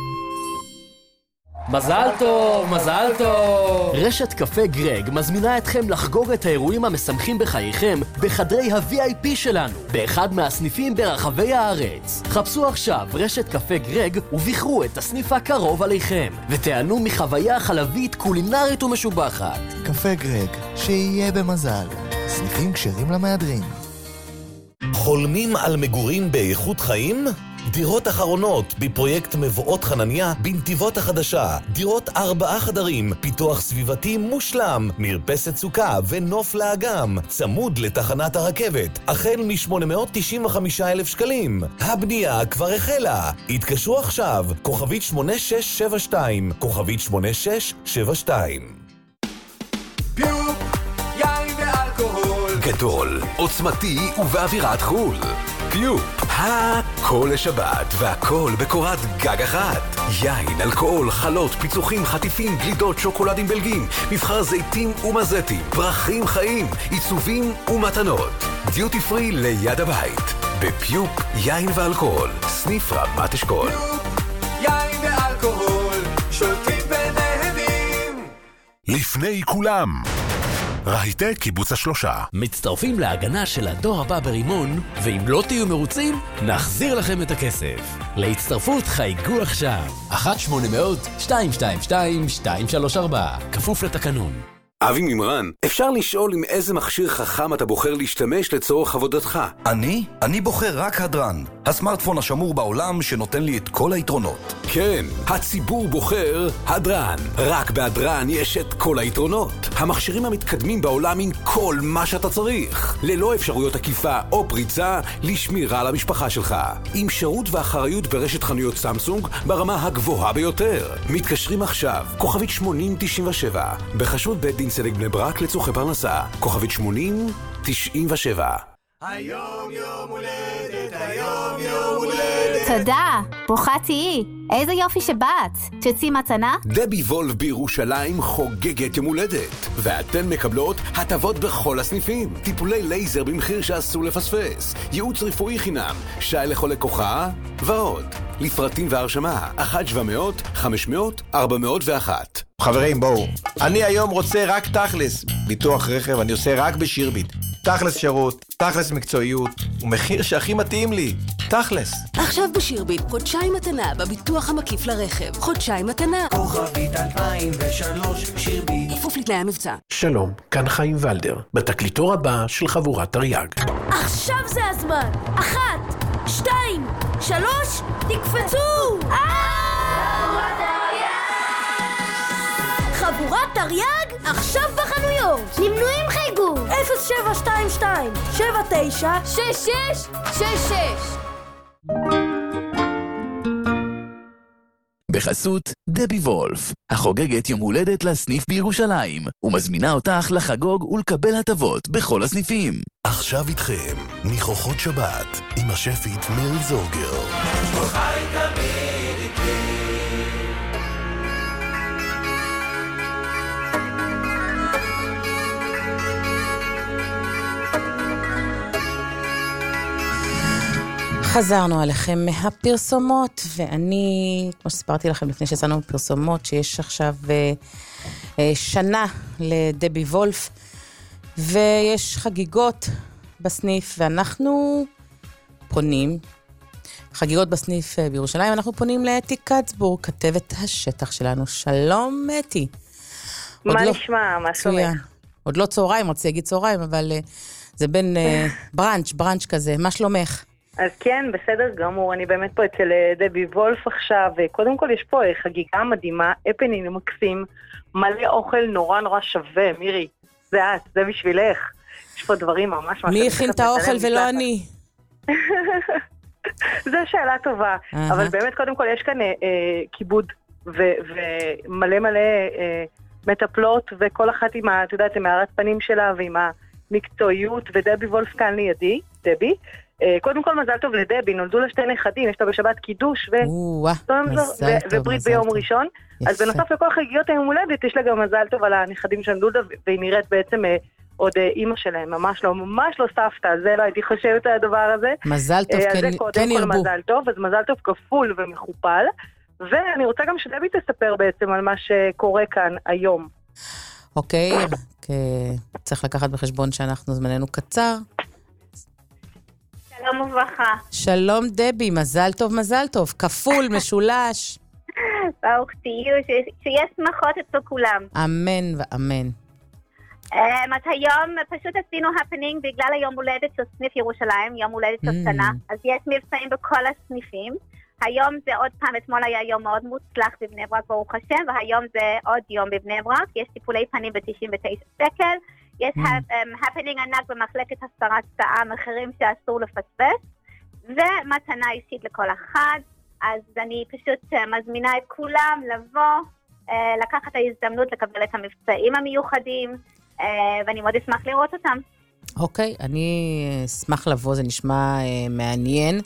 מזל טוב, מזל טוב! רשת קפה גרג מזמינה אתכם לחגוג את האירועים המשמחים בחייכם בחדרי ה-VIP שלנו, באחד מהסניפים ברחבי הארץ. חפשו עכשיו רשת קפה גרג ובחרו את הסניף הקרוב עליכם, ותענו מחוויה חלבית קולינרית ומשובחת. קפה גרג, שיהיה במזל. סניפים כשרים למהדרין. חולמים על מגורים באיכות חיים? דירות אחרונות בפרויקט מבואות חנניה בנתיבות החדשה. דירות 4 חדרים, פיתוח סביבתי מושלם, מרפסת סוכה ונוף לאגם, צמוד לתחנת הרכבת, החל מ-895,000 שקלים. הבנייה כבר החלה. התקשרו עכשיו, כוכבית 8672, כוכבית 8672. פיופ, יין ואלכוהול גדול, עוצמתי ובאווירת חול. פיופ, הכל לשבת והכל בקורת גג אחת. יין, אלכוהול, חלות, פיצוחים, חטיפים, גלידות, שוקולדים בלגים, מבחר זיתים ומזטים, פרחים חיים, עיצובים ומתנות. דיוטי פרי ליד הבית. בפיופ, יין ואלכוהול, סניף רמת אשכול. פיופ, יין ואלכוהול, שולטים ונהנים. לפני כולם, רהיטי קיבוץ השלושה. מצטרפים להגנה של הדור הבא ברימון, ואם לא תהיו מרוצים, נחזיר לכם את הכסף. להצטרפות חייגו עכשיו. 1-800-222-234. כפוף לתקנון. אבי ממרן, אפשר לשאול עם איזה מכשיר חכם אתה בוחר להשתמש לצורך עבודתך? אני בוחר רק הדרן, הסמארטפון השמור בעולם שנותן לי את כל היתרונות. כן, הציבור בוחר הדרן. רק בהדרן יש את כל היתרונות. המכשירים המתקדמים בעולם עם כל מה שאתה צריך. ללא אפשרויות עקיפה או פריצה לשמירה על המשפחה שלך. עם שירות ואחריות ברשת חנויות סמסונג ברמה הגבוהה ביותר. מתקשרים עכשיו, כוכבית 8097, בחשוד בית דין צדק בני ברק לצורכי פרנסה, כוכבית 8097. היום יום הולדת, היום יום הולדת. תודה, ברוכה תהיי. איזה יופי שבאת. תוציא מתנה? דבי וולף בירושלים חוגגת יום הולדת, ואתן מקבלות הטבות בכל הסניפים. טיפולי לייזר במחיר שאסור לפספס, ייעוץ רפואי חינם, שי לכל לקוחה ועוד. לפרטים והרשמה 1-700-500-401. חברים, בואו. אני היום רוצה רק תכלס. ביטוח רכב אני עושה רק בשירביט. תכלס שירות, תכלס מקצועיות, ומחיר שהכי מתאים לי. תכלס. עכשיו בשירביט, חודשיים מתנה בביטוח המקיף לרכב. חודשיים מתנה. כוכבית 2003, שירביט. כפוף לתנאי המבצע. שלום, כאן חיים ולדר, בתקליטור הבא של חבורת תרי"ג. עכשיו זה הזמן. 1, 2, 3, תקפצו! חבורת תרי"ג עכשיו בחנויות. נמנועים חייגו 0722 79 6666. בחסות דבי וולף, החוגגת יום הולדת לסניף בירושלים, ומזמינה אותך לחגוג ולקבל הטבות בכל הסניפים. עכשיו איתכם, ניחוחות שבת, עם השפית מירי זורגר. חי תמיד איתי. חזרנו עליכם מהפרסומות, ואני, כמו שסיפרתי לכם לפני שיצאנו פרסומות, שיש עכשיו שנה לדבי וולף, ויש חגיגות בסניף, ואנחנו פונים, חגיגות בסניף בירושלים, אנחנו פונים לאתי קצבורג, כתבת השטח שלנו. שלום אתי. מה נשמע? מה שלומך? עוד לא צהריים, רציתי להגיד צהריים, אבל זה בין ברנץ' כזה. מה שלומך? אז כן, בסדר גמור, אני באמת פה אצל דבי וולף עכשיו, וקודם כל יש פה חגיגה מדהימה, הפנינג מקסים, מלא אוכל נורא שווה, מירי, זה את, זה בשבילך, יש פה דברים ממש... מי הכין את האוכל ולא אני? זו שאלה טובה, אבל באמת קודם כל יש כאן כיבוד, ומלא מטפלות, וכל אחת עם, את יודעת, עם הערת פנים שלה, ועם המקצועיות, ודבי וולף כאן לידי, דבי, קודם כל מזל טוב לדבי, נולדו לה 2 נכדים, יש לה בשבת קידוש וברית ביום ראשון, אז בנוסף לכל חגיגות היום הולדת, יש לה גם מזל טוב על הנכדים שנולדו לה, והיא נראית בעצם עוד אימא שלהם, ממש לא סבתא, זה לא הייתי חושבת על הדבר הזה. מזל טוב, כן ירבו. מזל טוב, אז מזל טוב כפול ומכופל, ואני רוצה גם שדבי תספר בעצם על מה שקורה כאן היום. אוקיי, צריך לקחת בחשבון שאנחנו זמננו קצר. שלום וברכה. שלום דבי, מזל טוב, כפול, משולש. ברוך תהיו, שיהיה שמחות אצל כולם. אמן ואמן. אז היום פשוט עשינו הפנינג בגלל היום הולדת של סניף ירושלים, יום הולדת של שנה, אז יש מבצעים בכל הסניפים. היום זה עוד פעם, אתמול היה יום מאוד מוצלח בבני ברק, ברוך השם, והיום זה עוד יום בבני ברק, יש טיפולי פנים ב-99 שקל, יש הפנינג ענק במחלקת הסרת שעה, מחירים שאסור לפספס, ומתנה אישית לכל אחד. אז אני פשוט מזמינה את כולם לבוא, לקחת את ההזדמנות לקבל את המבצעים המיוחדים, ואני מאוד אשמח לראות אותם. אוקיי, אני אשמח לבוא, זה נשמע מעניין,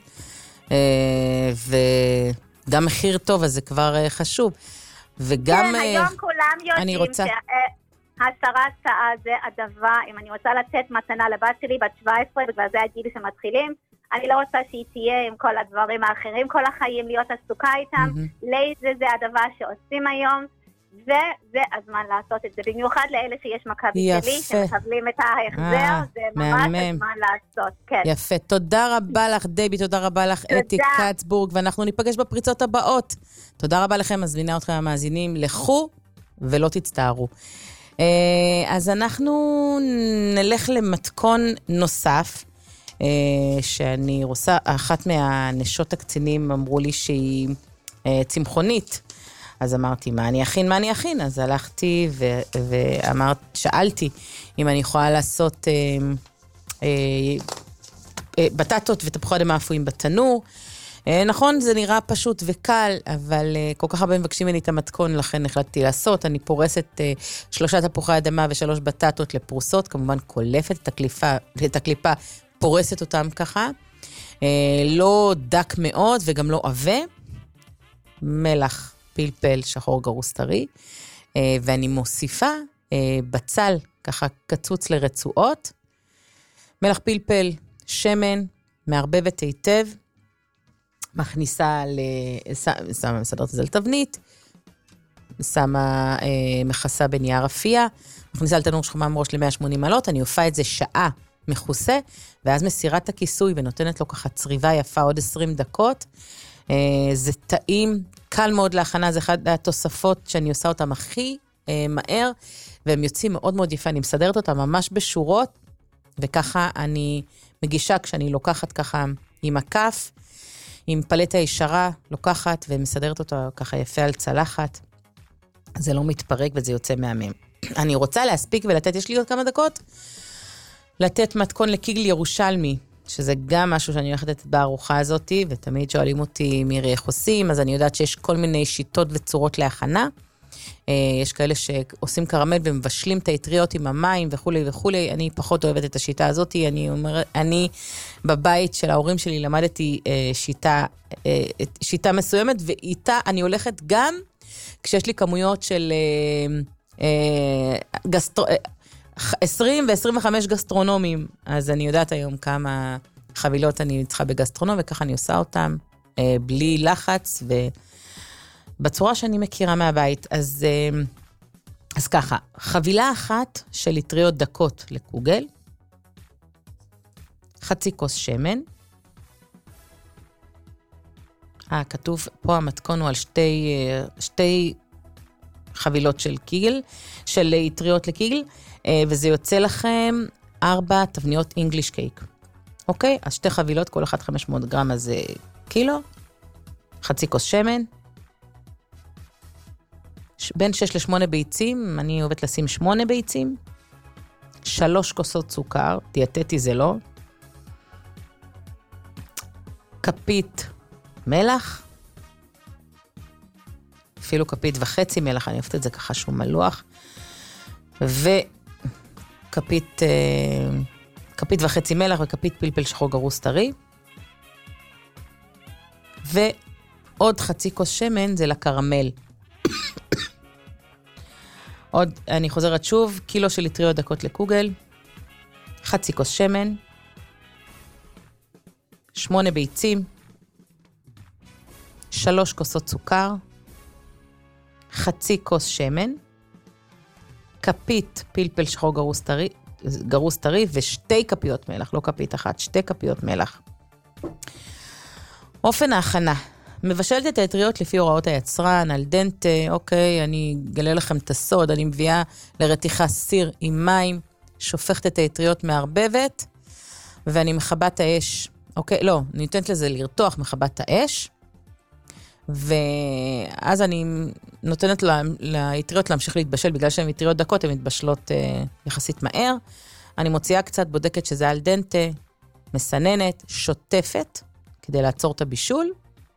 וגם מחיר טוב, אז זה כבר חשוב. וגם כן, היום כולם יודעים הסרת שעה זה הדבר, אם אני רוצה לתת מתנה לבת שלי, בת 17, בגלל זה הגיל שמתחילים, אני לא רוצה שהיא תהיה עם כל הדברים האחרים, כל החיים להיות עסוקה איתם, זה הדבר שעושים היום, וזה הזמן לעשות את זה, במיוחד לאלה שיש מכבי שלי, שמקבלים את ההחזר, זה ממש הזמן לעשות, כן. יפה, תודה רבה לך דבי, תודה רבה לך אתי קצבורג, ואנחנו ניפגש בפריצות הבאות. תודה רבה לכם, מזמינה אתכם המאזינים, לכו ולא תצטערו. אז אנחנו נלך למתכון נוסף, שאני רוצה, אחת מהנשות הקצינים אמרו לי שהיא צמחונית, אז אמרתי, מה אני אכין? אז הלכתי שאלתי אם אני יכולה לעשות בטטות ותפוחי אדמה אפויים בתנור. נכון, זה נראה פשוט וקל, אבל כל כך הרבה מבקשים ממני את המתכון, לכן החלטתי לעשות. אני פורסת 3 תפוחי אדמה ו3 בטטות לפרוסות, כמובן קולפת את הקליפה, פורסת אותם ככה. לא דק מאוד וגם לא עבה. מלח, פלפל, שחור גרוס טרי, ואני מוסיפה בצל, ככה קצוץ לרצועות, מלח פלפל, שמן, מערבבת היטב, מכניסה, מסדרת את זה לתבנית, שמה מכסה בנייר אפייה, מכניסה לתנור שחמה מראש ל-180 מעלות, אני הופעה את זה שעה מכוסה, ואז מסירה את הכיסוי ונותנת לו ככה צריבה יפה עוד 20 דקות, זה טעים, קל מאוד להכנה, זה אחד התוספות שאני עושה אותם הכי מהר, והם יוצאים מאוד מאוד יפה, אני מסדרת אותם ממש בשורות, וככה אני מגישה כשאני לוקחת ככה עם הכף, עם פלטה ישרה, לוקחת ומסדרת אותו ככה יפה על צלחת, זה לא מתפרק וזה יוצא מהמם. אני רוצה להספיק ולתת, יש לי עוד כמה דקות, לתת מתכון לקיגל ירושלמי, שזה גם משהו שאני הולכת לתת בארוחה הזאת, ותמיד שואלים אותי מירי איך עושים, אז אני יודעת שיש כל מיני שיטות וצורות להכנה. יש כאלה שעושים קרמל ומבשלים את האטריות עם המים וכו' וכו'. אני פחות אוהבת את השיטה הזאת. אני בבית של ההורים שלי למדתי שיטה מסוימת, ואיתה אני הולכת גם כשיש לי כמויות של 20 ו-25 גסטרונומים. אז אני יודעת היום כמה חבילות אני צריכה בגסטרונום, וככה אני עושה אותם בלי לחץ בצורה שאני מכירה מהבית. אז ככה, חבילה אחת של אטריות דקות לקוגל, חצי כוס שמן, כתוב פה המתכון הוא על שתי חבילות של קיגל, של אטריות לקיגל, וזה יוצא לכם 4 תבניות אינגליש קייק. אוקיי? אז 2 חבילות, כל אחת 500 גרם, אז קילו, חצי כוס שמן, בין 6 ל-8 ביצים, אני אוהבת לשים 8 ביצים, 3 כוסות סוכר, דיאטטי זה לא, כפית מלח, אפילו כפית וחצי מלח, אני אוהבת את זה ככה שהוא מלוח, וכפית וחצי מלח וכפית פלפל שחור גרוס טרי, ועוד חצי כוס שמן זה לקרמל. עוד, אני חוזרת שוב, קילו של אטריות דקות לקוגל, חצי כוס שמן, 8 ביצים, 3 כוסות סוכר, חצי כוס שמן, כפית פלפל שחור גרוס טרי, ו2 כפיות מלח, לא כפית אחת, 2 כפיות מלח. אופן ההכנה, מבשלת את האטריות לפי הוראות היצרן, על דנטה, אוקיי, אני אגלה לכם את הסוד, אני מביאה לרתיחה סיר עם מים, שופכת את האטריות מערבבת, ואני מחבת האש, אוקיי, לא, אני נותנת לזה לרתוח מחבת האש, ואז אני נותנת לאטריות להמשיך להתבשל, בגלל שהן אטריות דקות, הן מתבשלות יחסית מהר, אני מוציאה קצת, בודקת שזה על דנטה, מסננת, שוטפת, כדי לעצור את הבישול,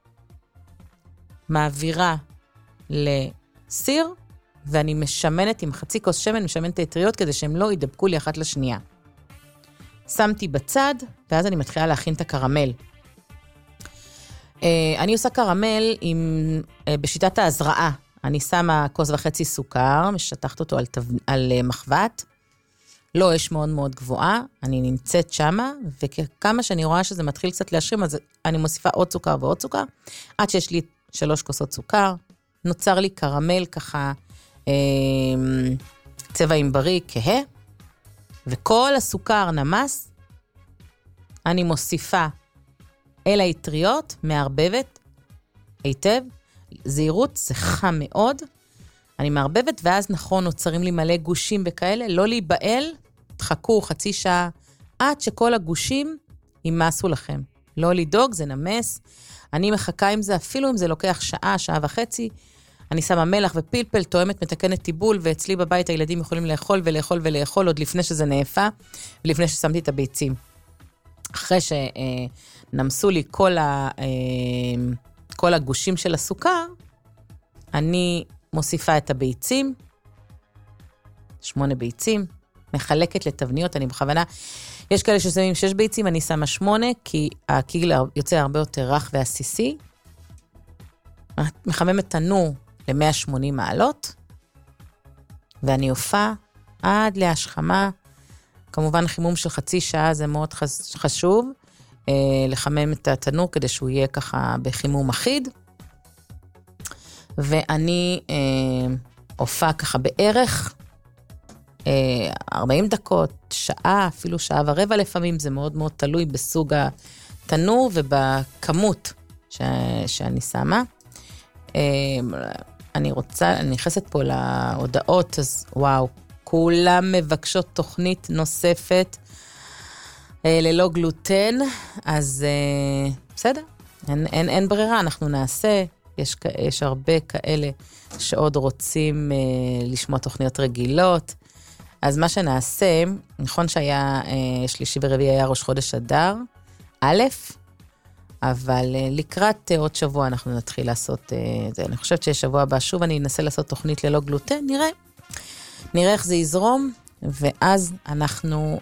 מעבירה לסיר, ואני משמנת עם חצי כוס שמן, משמנת את האטריות, כדי שהם לא ידבקו לי אחת לשנייה. שמתי בצד, ואז אני מתחילה להכין את הקרמל. אני עושה קרמל בשיטת ההזרעה. אני שמה כוס וחצי סוכר, משטחת אותו על מחבת, לא אש מאוד מאוד גבוהה, אני נמצאת שמה, וכמה שאני רואה שזה מתחיל קצת להשרים, אז אני מוסיפה עוד סוכר ועוד סוכר, עד שיש לי 3 כוסות סוכר, נוצר לי קרמל ככה, צבע ענברי כהה, וכל הסוכר נמס, אני מוסיפה אל האטריות, מערבבת היטב, זהירות, זה חם מאוד, אני מערבבת, ואז נכון, נוצרים לי מלא גושים וכאלה, לא להיבעל, תחכו חצי שעה, עד שכל הגושים ימסו לכם. לא לדאוג, זה נמס, אני מחכה עם זה, אפילו אם זה לוקח שעה, שעה וחצי, אני שמה מלח ופלפל, תואמת, מתקנת טיבול, ואצלי בבית הילדים יכולים לאכול ולאכול ולאכול, עוד לפני שזה נאפה, ולפני ששמתי את הביצים. אחרי שנמסו לי כל הגושים של הסוכר, אני מוסיפה את הביצים, 8 ביצים, מחלקת לתבניות, אני בכוונה, יש כאלה ששמים 6 ביצים, אני שמה 8, כי הקיגל יוצא הרבה יותר רך ועסיסי, מחממת תנור ל-180 מעלות, ואני אופה עד להשכמה, כמובן חימום של חצי שעה זה מאוד חשוב, לחמם את התנור כדי שהוא יהיה ככה בחימום אחיד, ואני אופה ככה בערך 40 דקות, שעה, אפילו שעה ורבע לפעמים, זה מאוד מאוד תלוי בסוג התנור ובכמות שאני שמה. אני נכנסת פה להודעות, אז וואו, כולם מבקשות תוכנית נוספת ללא גלוטן, אז בסדר, אין ברירה, אנחנו נעשה, יש הרבה כאלה שעוד רוצים לשמוע תוכניות רגילות. אז מה שנעשה, נכון שהיה שלישי ורביעי היה ראש חודש אדר, א', אבל לקראת עוד שבוע אנחנו נתחיל לעשות זה. אני חושבת ששבוע הבא שוב אני אנסה לעשות תוכנית ללא גלוטן, נראה איך זה יזרום, ואז אנחנו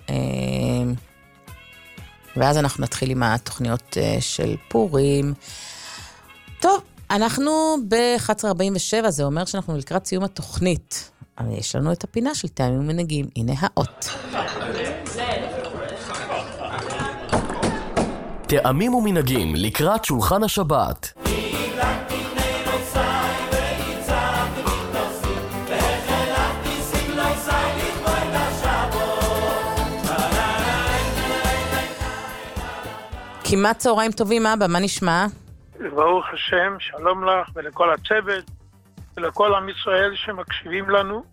נתחיל עם התוכניות של פורים. טוב, אנחנו ב-11:47, זה אומר שאנחנו לקראת סיום התוכנית. אבל יש לנו את הפינה של טעמים ומנהגים, הנה האות. טעמים ומנהגים לקראת שולחן השבת. כמעט צהריים טובים, אבא, מה נשמע? ברוך השם, שלום לך ולכל הצוות ולכל עם ישראל שמקשיבים לנו,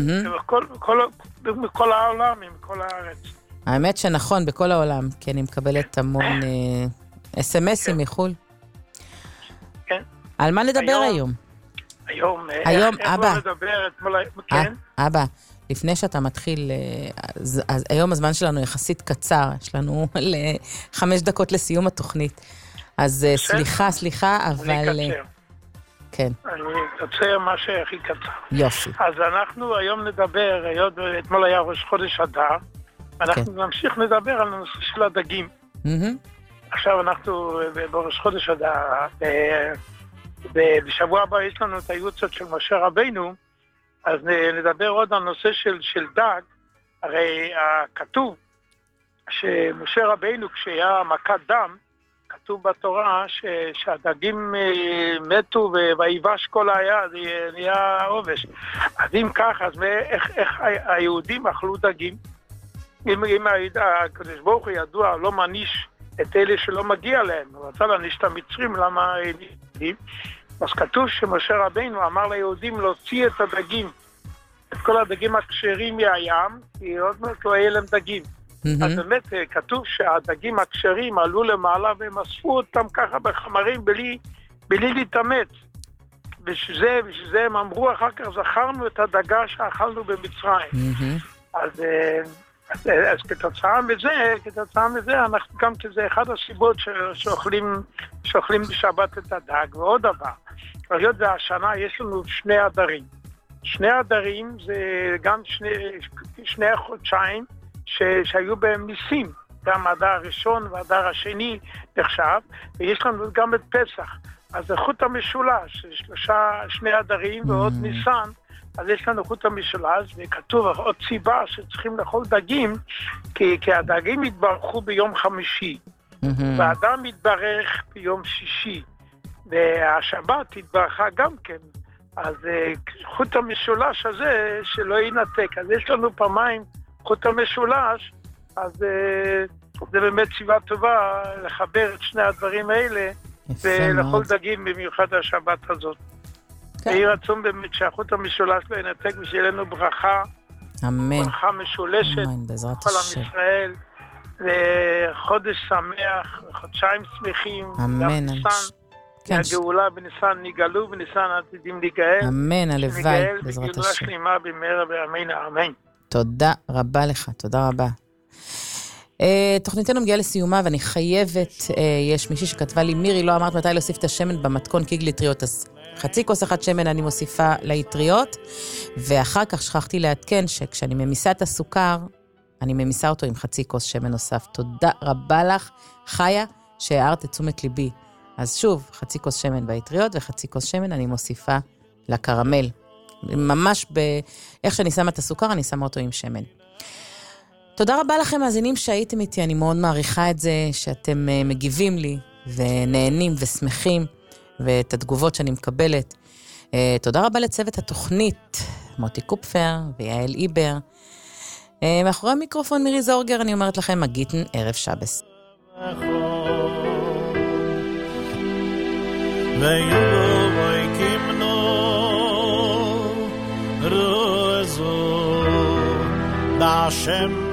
מכל העולם, מכל הארץ. האמת שנכון, בכל העולם, כי אני מקבלת המון אס-אמסים מחול. כן. על מה נדבר היום? היום, אבא. כן? אבא, לפני שאתה מתחיל, אז היום הזמן שלנו יחסית קצר, יש לנו 5 דקות לסיום התוכנית. אז סליחה, אבל... אני אקצר. כן. אני אקצר מה שהכי קצר. יופי. אז אנחנו היום נדבר, היות אתמול היה ראש חודש אדר, אנחנו נמשיך לדבר על הנושא של הדגים. עכשיו אנחנו בראש חודש אדר, בשבוע הבא יש לנו את היוצאת של משה רבינו, אז נדבר עוד על נושא של דג. הרי כתוב שמשה רבינו כשהיה מכת דם, כתוב בתורה שהדגים מתו ויבש כל היד, נהיה עובש. אז אם כך, אז איך היהודים אכלו דגים? אם הקדוש ברוך הוא ידוע, לא מניש את אלה שלא מגיע להם, הוא רצה להניש את המצרים, למה יהודים? אז כתוב שמשה רבינו אמר ליהודים להוציא את הדגים, את כל הדגים הכשרים מהים, כי עוד מעט לא יהיה להם דגים. אז באמת כתוב שהדגים הכשרים עלו למעלה והם אספו אותם ככה בחמרים בלי להתאמץ. בשביל זה הם אמרו אחר כך, זכרנו את הדגה שאכלנו במצרים. אז כתוצאה מזה, אנחנו גם כזה אחד הסיבות שאוכלים בשבת את הדג. ועוד דבר, היות והשנה יש לנו 2 אדרים. 2 אדרים זה גם שני חודשיים שהיו בהם ניסים, גם האדר הראשון והאדר השני נחשב, ויש לנו גם את פסח. אז זה חוט המשולש, 2 אדרים ועוד ניסן, אז יש לנו חוט המשולש, וכתוב עוד סיבה שצריכים לאכול דגים, כי הדגים התברכו ביום חמישי, והאדם התברך ביום שישי, והשבת התברכה גם כן. אז חוט המשולש הזה שלא ינתק, אז יש לנו פעמיים חוט המשולש, אז זה באמת סיבה טובה לחבר את 2 הדברים האלה, ולאכול דגים במיוחד השבת הזאת. יהי רצון באמת שהחוט המשולש לא ינתק, ושיהיה לנו ברכה, אמן. ברכה משולשת, כל עם ישראל, וחודש שמח, וחודשיים שמחים, אמן. הגאולה בניסן נגאלו, בניסן עתידים להיגאל. אמן, הלוואי, בעזרת השם. וגאולה שלמה במהרה בימינו, אמן. תודה רבה לך, תודה רבה. תוכניתנו מגיעה לסיומה, ואני חייבת, יש מישהי שכתבה לי, מירי, לא אמרת מתי להוסיף את השמן במתכון קיג ליטריות, אז 0.5 כוס שמן אני מוסיפה ליטריות, ואחר כך שכחתי לעדכן שכשאני ממיסה את הסוכר, אני ממיסה אותו עם 0.5 כוס שמן נוסף. תודה רבה לך, חיה, שהערת את תשומת ליבי. אז שוב, 0.5 כוס שמן ביטריות, ו0.5 כוס שמן אני מוסיפה לקרמל. ממש איך שאני שמה את הסוכר, אני שמה אותו עם שמן. תודה רבה לכם, מאזינים שהייתם איתי, אני מאוד מעריכה את זה, שאתם מגיבים לי, ונהנים ושמחים, ואת התגובות שאני מקבלת. תודה רבה לצוות התוכנית, מוטי קופפר ויעל איבר. מאחורי המיקרופון מירי זורגר, אני אומרת לכם, מגיתן ערב שבס. ויובו ויקמנו רוזו להשם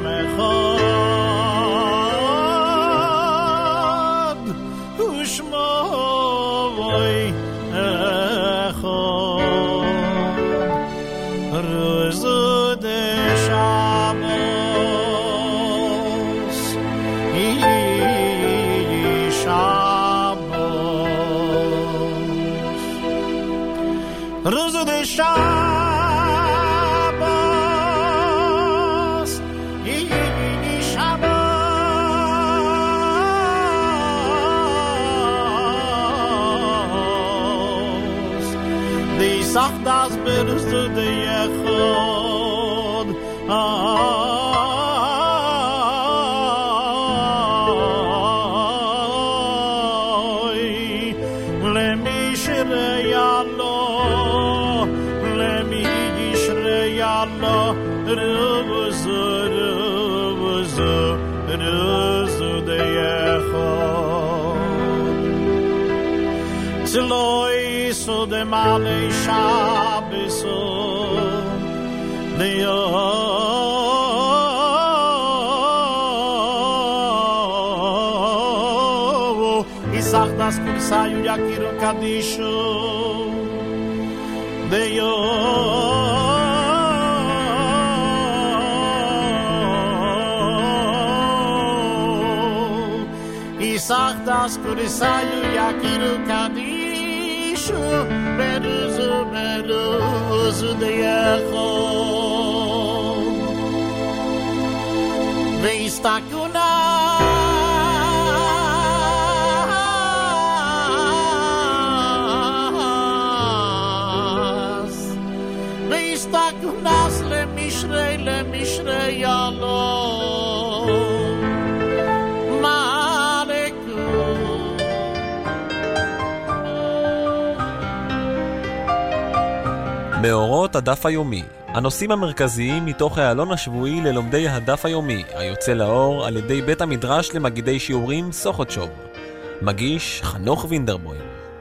אחד ושמו Ruzu de Shabbos Shabbos Ruzu de Shabbos Shabbos Di sagt das Ruzu de Yechod Zloi so de male shabeso de Isach das kursayu yakiru kadishu de Isach das kursayu yakiru kadishu beruzu beruzu de yecho veistakuna veistakuna le mishrei yalo מאורות הדף היומי, הנושאים המרכזיים מתוך העלון השבועי ללומדי הדף היומי, היוצא לאור על ידי בית המדרש למגידי שיעורים סוכותשוב. מגיש חנוך וינדרבוים.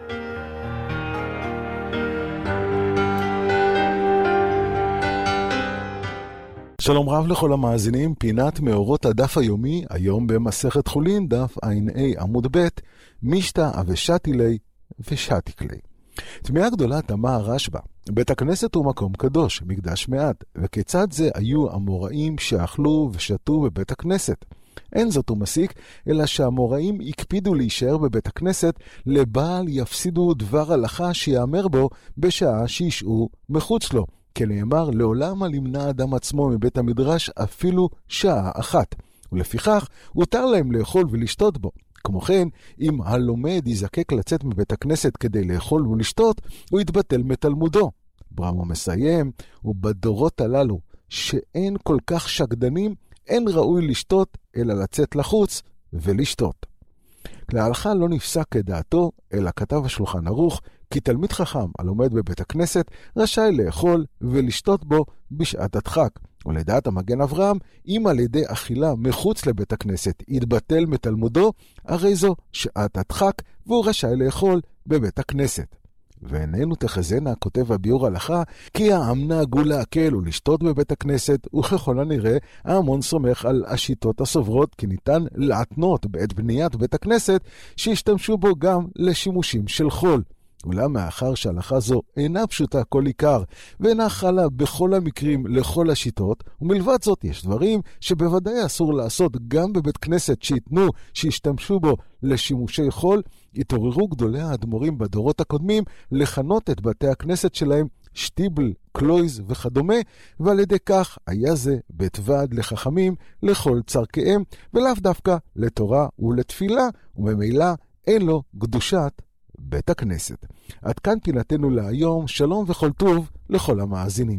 שלום רב לכל המאזינים, פינת מאורות הדף היומי, היום במסכת חולין, דף ע"א עמוד ב', מישתא ושתילי ושתיקלי. תמיהה גדולה תמה הרשב"א, בית הכנסת הוא מקום קדוש, מקדש מעט, וכיצד זה היו המוראים שאכלו ושתו בבית הכנסת? אין זאת הוא מסיק, אלא שהמוראים הקפידו להישאר בבית הכנסת, לבל יפסידו דבר הלכה שיאמר בו בשעה שישעו מחוץ לו. כנאמר, לעולם למנע אדם עצמו מבית המדרש אפילו שעה אחת, ולפיכך הותר להם לאכול ולשתות בו. כמו כן, אם הלומד יזקק לצאת מבית הכנסת כדי לאכול ולשתות, הוא יתבטל מתלמודו. ברמה מסיים, ובדורות הללו, שאין כל כך שקדנים, אין ראוי לשתות, אלא לצאת לחוץ ולשתות. להלכה לא נפסק כדעתו, אלא כתב השולחן ערוך, כי תלמיד חכם הלומד בבית הכנסת רשאי לאכול ולשתות בו בשעת הדחק. ולדעת המגן אברהם, אם על ידי אכילה מחוץ לבית הכנסת יתבטל מתלמודו, הרי זו שעת הדחק והוא רשאי לאכול בבית הכנסת. ואיננו תחזנה, כותב הביאור הלכה, כי העם נהגו להקל ולשתות בבית הכנסת, וככל הנראה ההמון סומך על השיטות הסוברות, כי ניתן להתנות בעת בניית בית הכנסת שישתמשו בו גם לשימושים של חול. אולם מאחר שההלכה זו אינה פשוטה כל עיקר, ואינה חלה בכל המקרים לכל השיטות, ומלבד זאת יש דברים שבוודאי אסור לעשות גם בבית כנסת שיתנו, שישתמשו בו לשימושי חול, התעוררו גדולי האדמו"רים בדורות הקודמים לכנות את בתי הכנסת שלהם שטיבל, קלויז וכדומה, ועל ידי כך היה זה בית ועד לחכמים לכל צרכיהם, ולאו דווקא לתורה ולתפילה, וממילא אין לו קדושת בית הכנסת. עד כאן פינתנו להיום, שלום וכל טוב לכל המאזינים.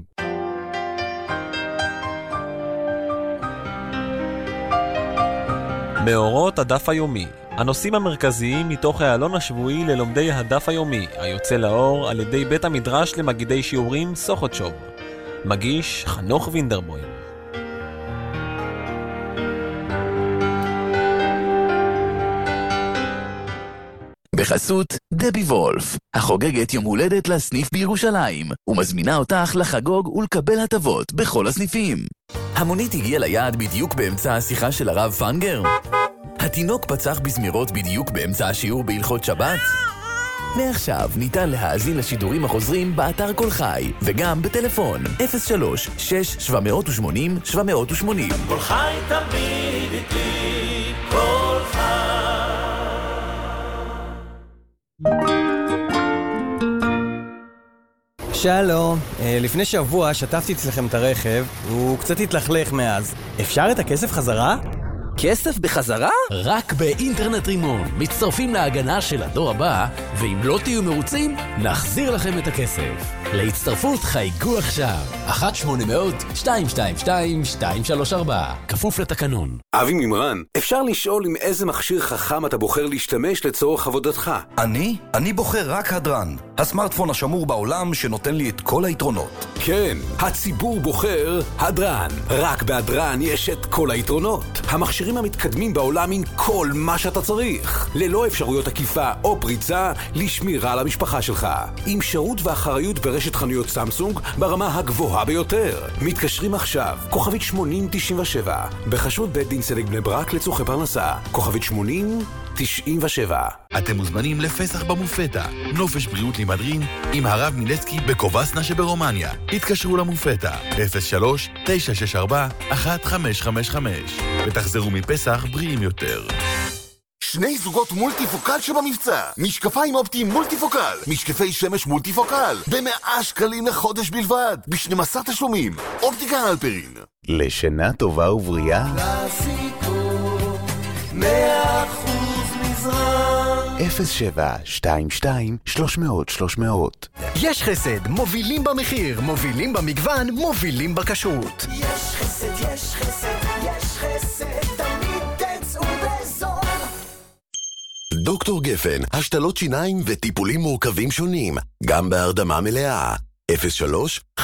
מאורות הדף היומי, הנושאים המרכזיים מתוך העלון השבועי ללומדי הדף היומי, היוצא לאור על ידי בית המדרש למגידי שיעורים סוכותשוב. מגיש חנוך וינדרבוים. בחסות דבי וולף, החוגגת יום הולדת לסניף בירושלים, ומזמינה אותך לחגוג ולקבל הטבות בכל הסניפים. המונית הגיעה ליעד בדיוק באמצע השיחה של הרב פנגר? התינוק פצח בזמירות בדיוק באמצע השיעור בהלכות שבת? מעכשיו ניתן להאזין לשידורים החוזרים באתר כל חי, וגם בטלפון 03-6-780-780. כל חי תמיד איתי, כל חי. שלום, לפני שבוע שטפתי אצלכם את הרכב, הוא קצת התלכלך מאז. אפשר את הכסף חזרה? כסף בחזרה? רק באינטרנט רימון. מצטרפים להגנה של הדור הבא, ואם לא תהיו מרוצים, נחזיר לכם את הכסף. להצטרפות חייגו עכשיו. 1-800-222-234. כפוף לתקנון. אבי ממרן, אפשר לשאול עם איזה מכשיר חכם אתה בוחר להשתמש לצורך עבודתך? אני בוחר רק הדרן. הסמארטפון השמור בעולם שנותן לי את כל היתרונות. כן, הציבור בוחר הדרן. רק בהדרן יש את כל היתרונות. המכשירים המתקדמים בעולם עם כל מה שאתה צריך. ללא אפשרויות עקיפה או פריצה לשמירה על המשפחה שלך. עם שירות ואחריות ברשת חנויות סמסונג ברמה הגבוהה ביותר. מתקשרים עכשיו, כוכבית 8097. בחשבות בית דין צדק בני ברק לצורכי פרנסה. כוכבית 8097. אתם מוזמנים לפסח במופתה. נופש בריאות לימדרין עם הרב מילצקי בקובסנה שברומניה. התקשרו למופתה 03-964-1555 ותחזרו מפסח בריאים יותר. שני זוגות מולטיפוקל שבמבצע. משקפיים אופטיים מולטיפוקל. משקפי שמש מולטיפוקל. ב100 שקלים לחודש בלבד. ב12 תשלומים. אופטיקה הלפרין. לשינה טובה ובריאה. קלאסיקו 100% מזרח. 0722-300-300. יש חסד, מובילים במחיר, מובילים במגוון, מובילים בכשרות. יש חסד, יש חסד, יש חסד, תמיד תצאו בזול. דוקטור גפן, השתלות שיניים וטיפולים מורכבים שונים, גם בהרדמה מלאה. 03-570-7575.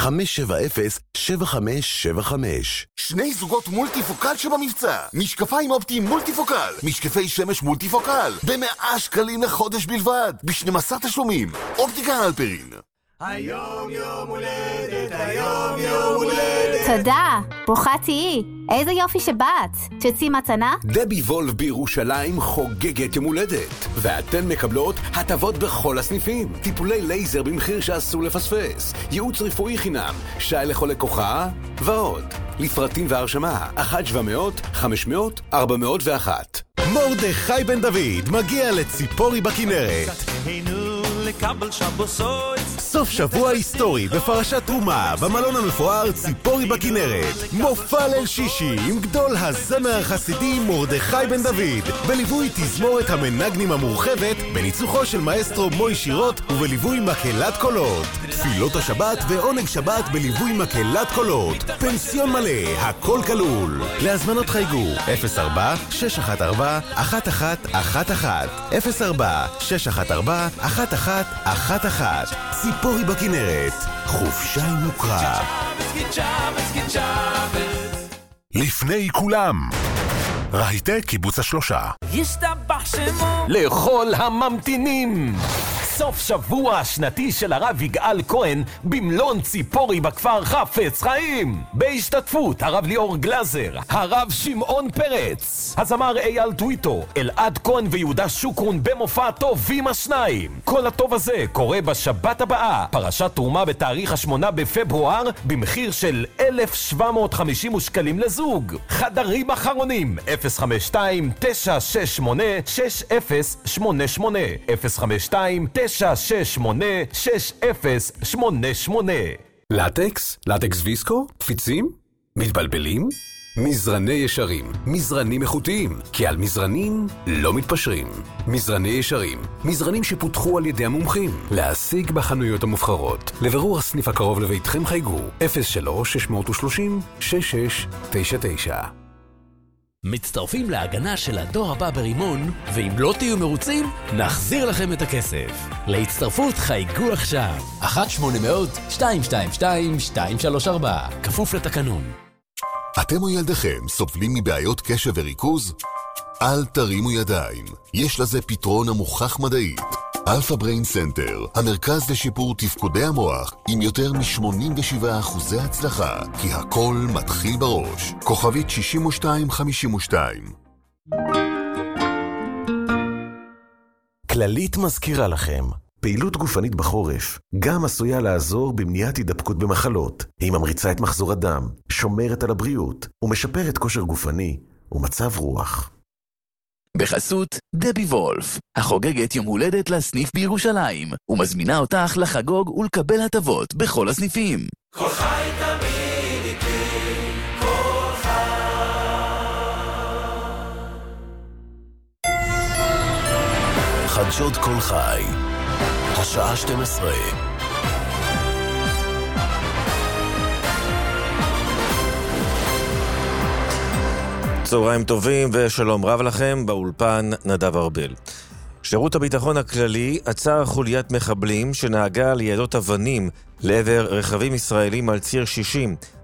שני זוגות מולטיפוקל שבמבצע. משקפיים אופטיים מולטיפוקל. משקפי שמש מולטיפוקל. ב100 שקלים לחודש בלבד. ב12 תשלומים. אופטיקה הלפרין. היום יום הולדת, היום יום הולדת. תודה, ברוכה תהיי. איזה יופי שבאת. תוציא מתנה? דבי וולף בירושלים חוגגת יום הולדת, ואתן מקבלות הטבות בכל הסניפים. טיפולי לייזר במחיר שאסור לפספס, ייעוץ רפואי חינם, שי לכל לקוחה ועוד. לפרטים והרשמה 1-700-500-401. מרדכי בן דוד מגיע לציפורי בכנרת. סוף שבוע היסטורי בפרשת תרומה במלון המפואר ציפורי בכנרת. מופע ליל שישי עם גדול הזמר החסידי מרדכי בן דוד, בליווי תזמורת המנגנים המורחבת, בניצוחו של מאסטרו מוי שירות ובליווי מקהלת קולות. תפילות השבת ועונג שבת בליווי מקהלת קולות. פנסיון מלא, הכל כלול. להזמנות חייגו 04-614-1111 04-614-1111. ציפורי בכנרת, חופשה מוקרה. לפני כולם, רהיטי קיבוץ השלושה. ישתבח שמו לכל הממתינים. סוף שבוע השנתי של הרב יגאל כהן במלון ציפורי בכפר חפץ חיים, בהשתתפות הרב ליאור גלזר, הרב שמעון פרץ, הזמר אייל טוויטו, אלעד כהן ויהודה שוקרון במופע טובים השניים. כל הטוב הזה קורה בשבת הבאה, פרשת תרומה בתאריך 8 בפברואר במחיר של 1,750 שקלים לזוג. חדרים אחרונים 052-968-6088 052-968-6088. לטקס? לטקס ויסקו? קפיצים? מתבלבלים? מזרני ישרים, מזרנים איכותיים, כי על מזרנים לא מתפשרים. מזרני ישרים, מזרנים שפותחו על ידי המומחים, להשיג בחנויות המובחרות. לבירור הסניף הקרוב לביתכם חייגו 03-630-6699. מצטרפים להגנה של הדור הבא ברימון, ואם לא תהיו מרוצים, נחזיר לכם את הכסף. להצטרפות חייגו עכשיו. 1-800-222-234. כפוף לתקנון. אתם או ילדיכם סובלים מבעיות קשב וריכוז? אל תרימו ידיים, יש לזה פתרון המוכח מדעית. אלפא בריין סנטר, המרכז לשיפור תפקודי המוח, עם יותר מ-87% הצלחה, כי הכל מתחיל בראש. כוכבית 6252. כללית מזכירה לכם, פעילות גופנית בחורף גם עשויה לעזור במניעת הידבקות במחלות. היא ממריצה את מחזור הדם, שומרת על הבריאות ומשפרת כושר גופני ומצב רוח. בחסות דבי וולף, החוגגת יום הולדת לסניף בירושלים, ומזמינה אותך לחגוג ולקבל הטבות בכל הסניפים. כל חי תמיד איתי, כל חדשות כל חי, השעה 12. צהריים טובים ושלום רב לכם, באולפן נדב ארבל. שירות הביטחון הכללי עצר חוליית מחבלים שנהגה לידות אבנים לעבר רכבים ישראלים על ציר 60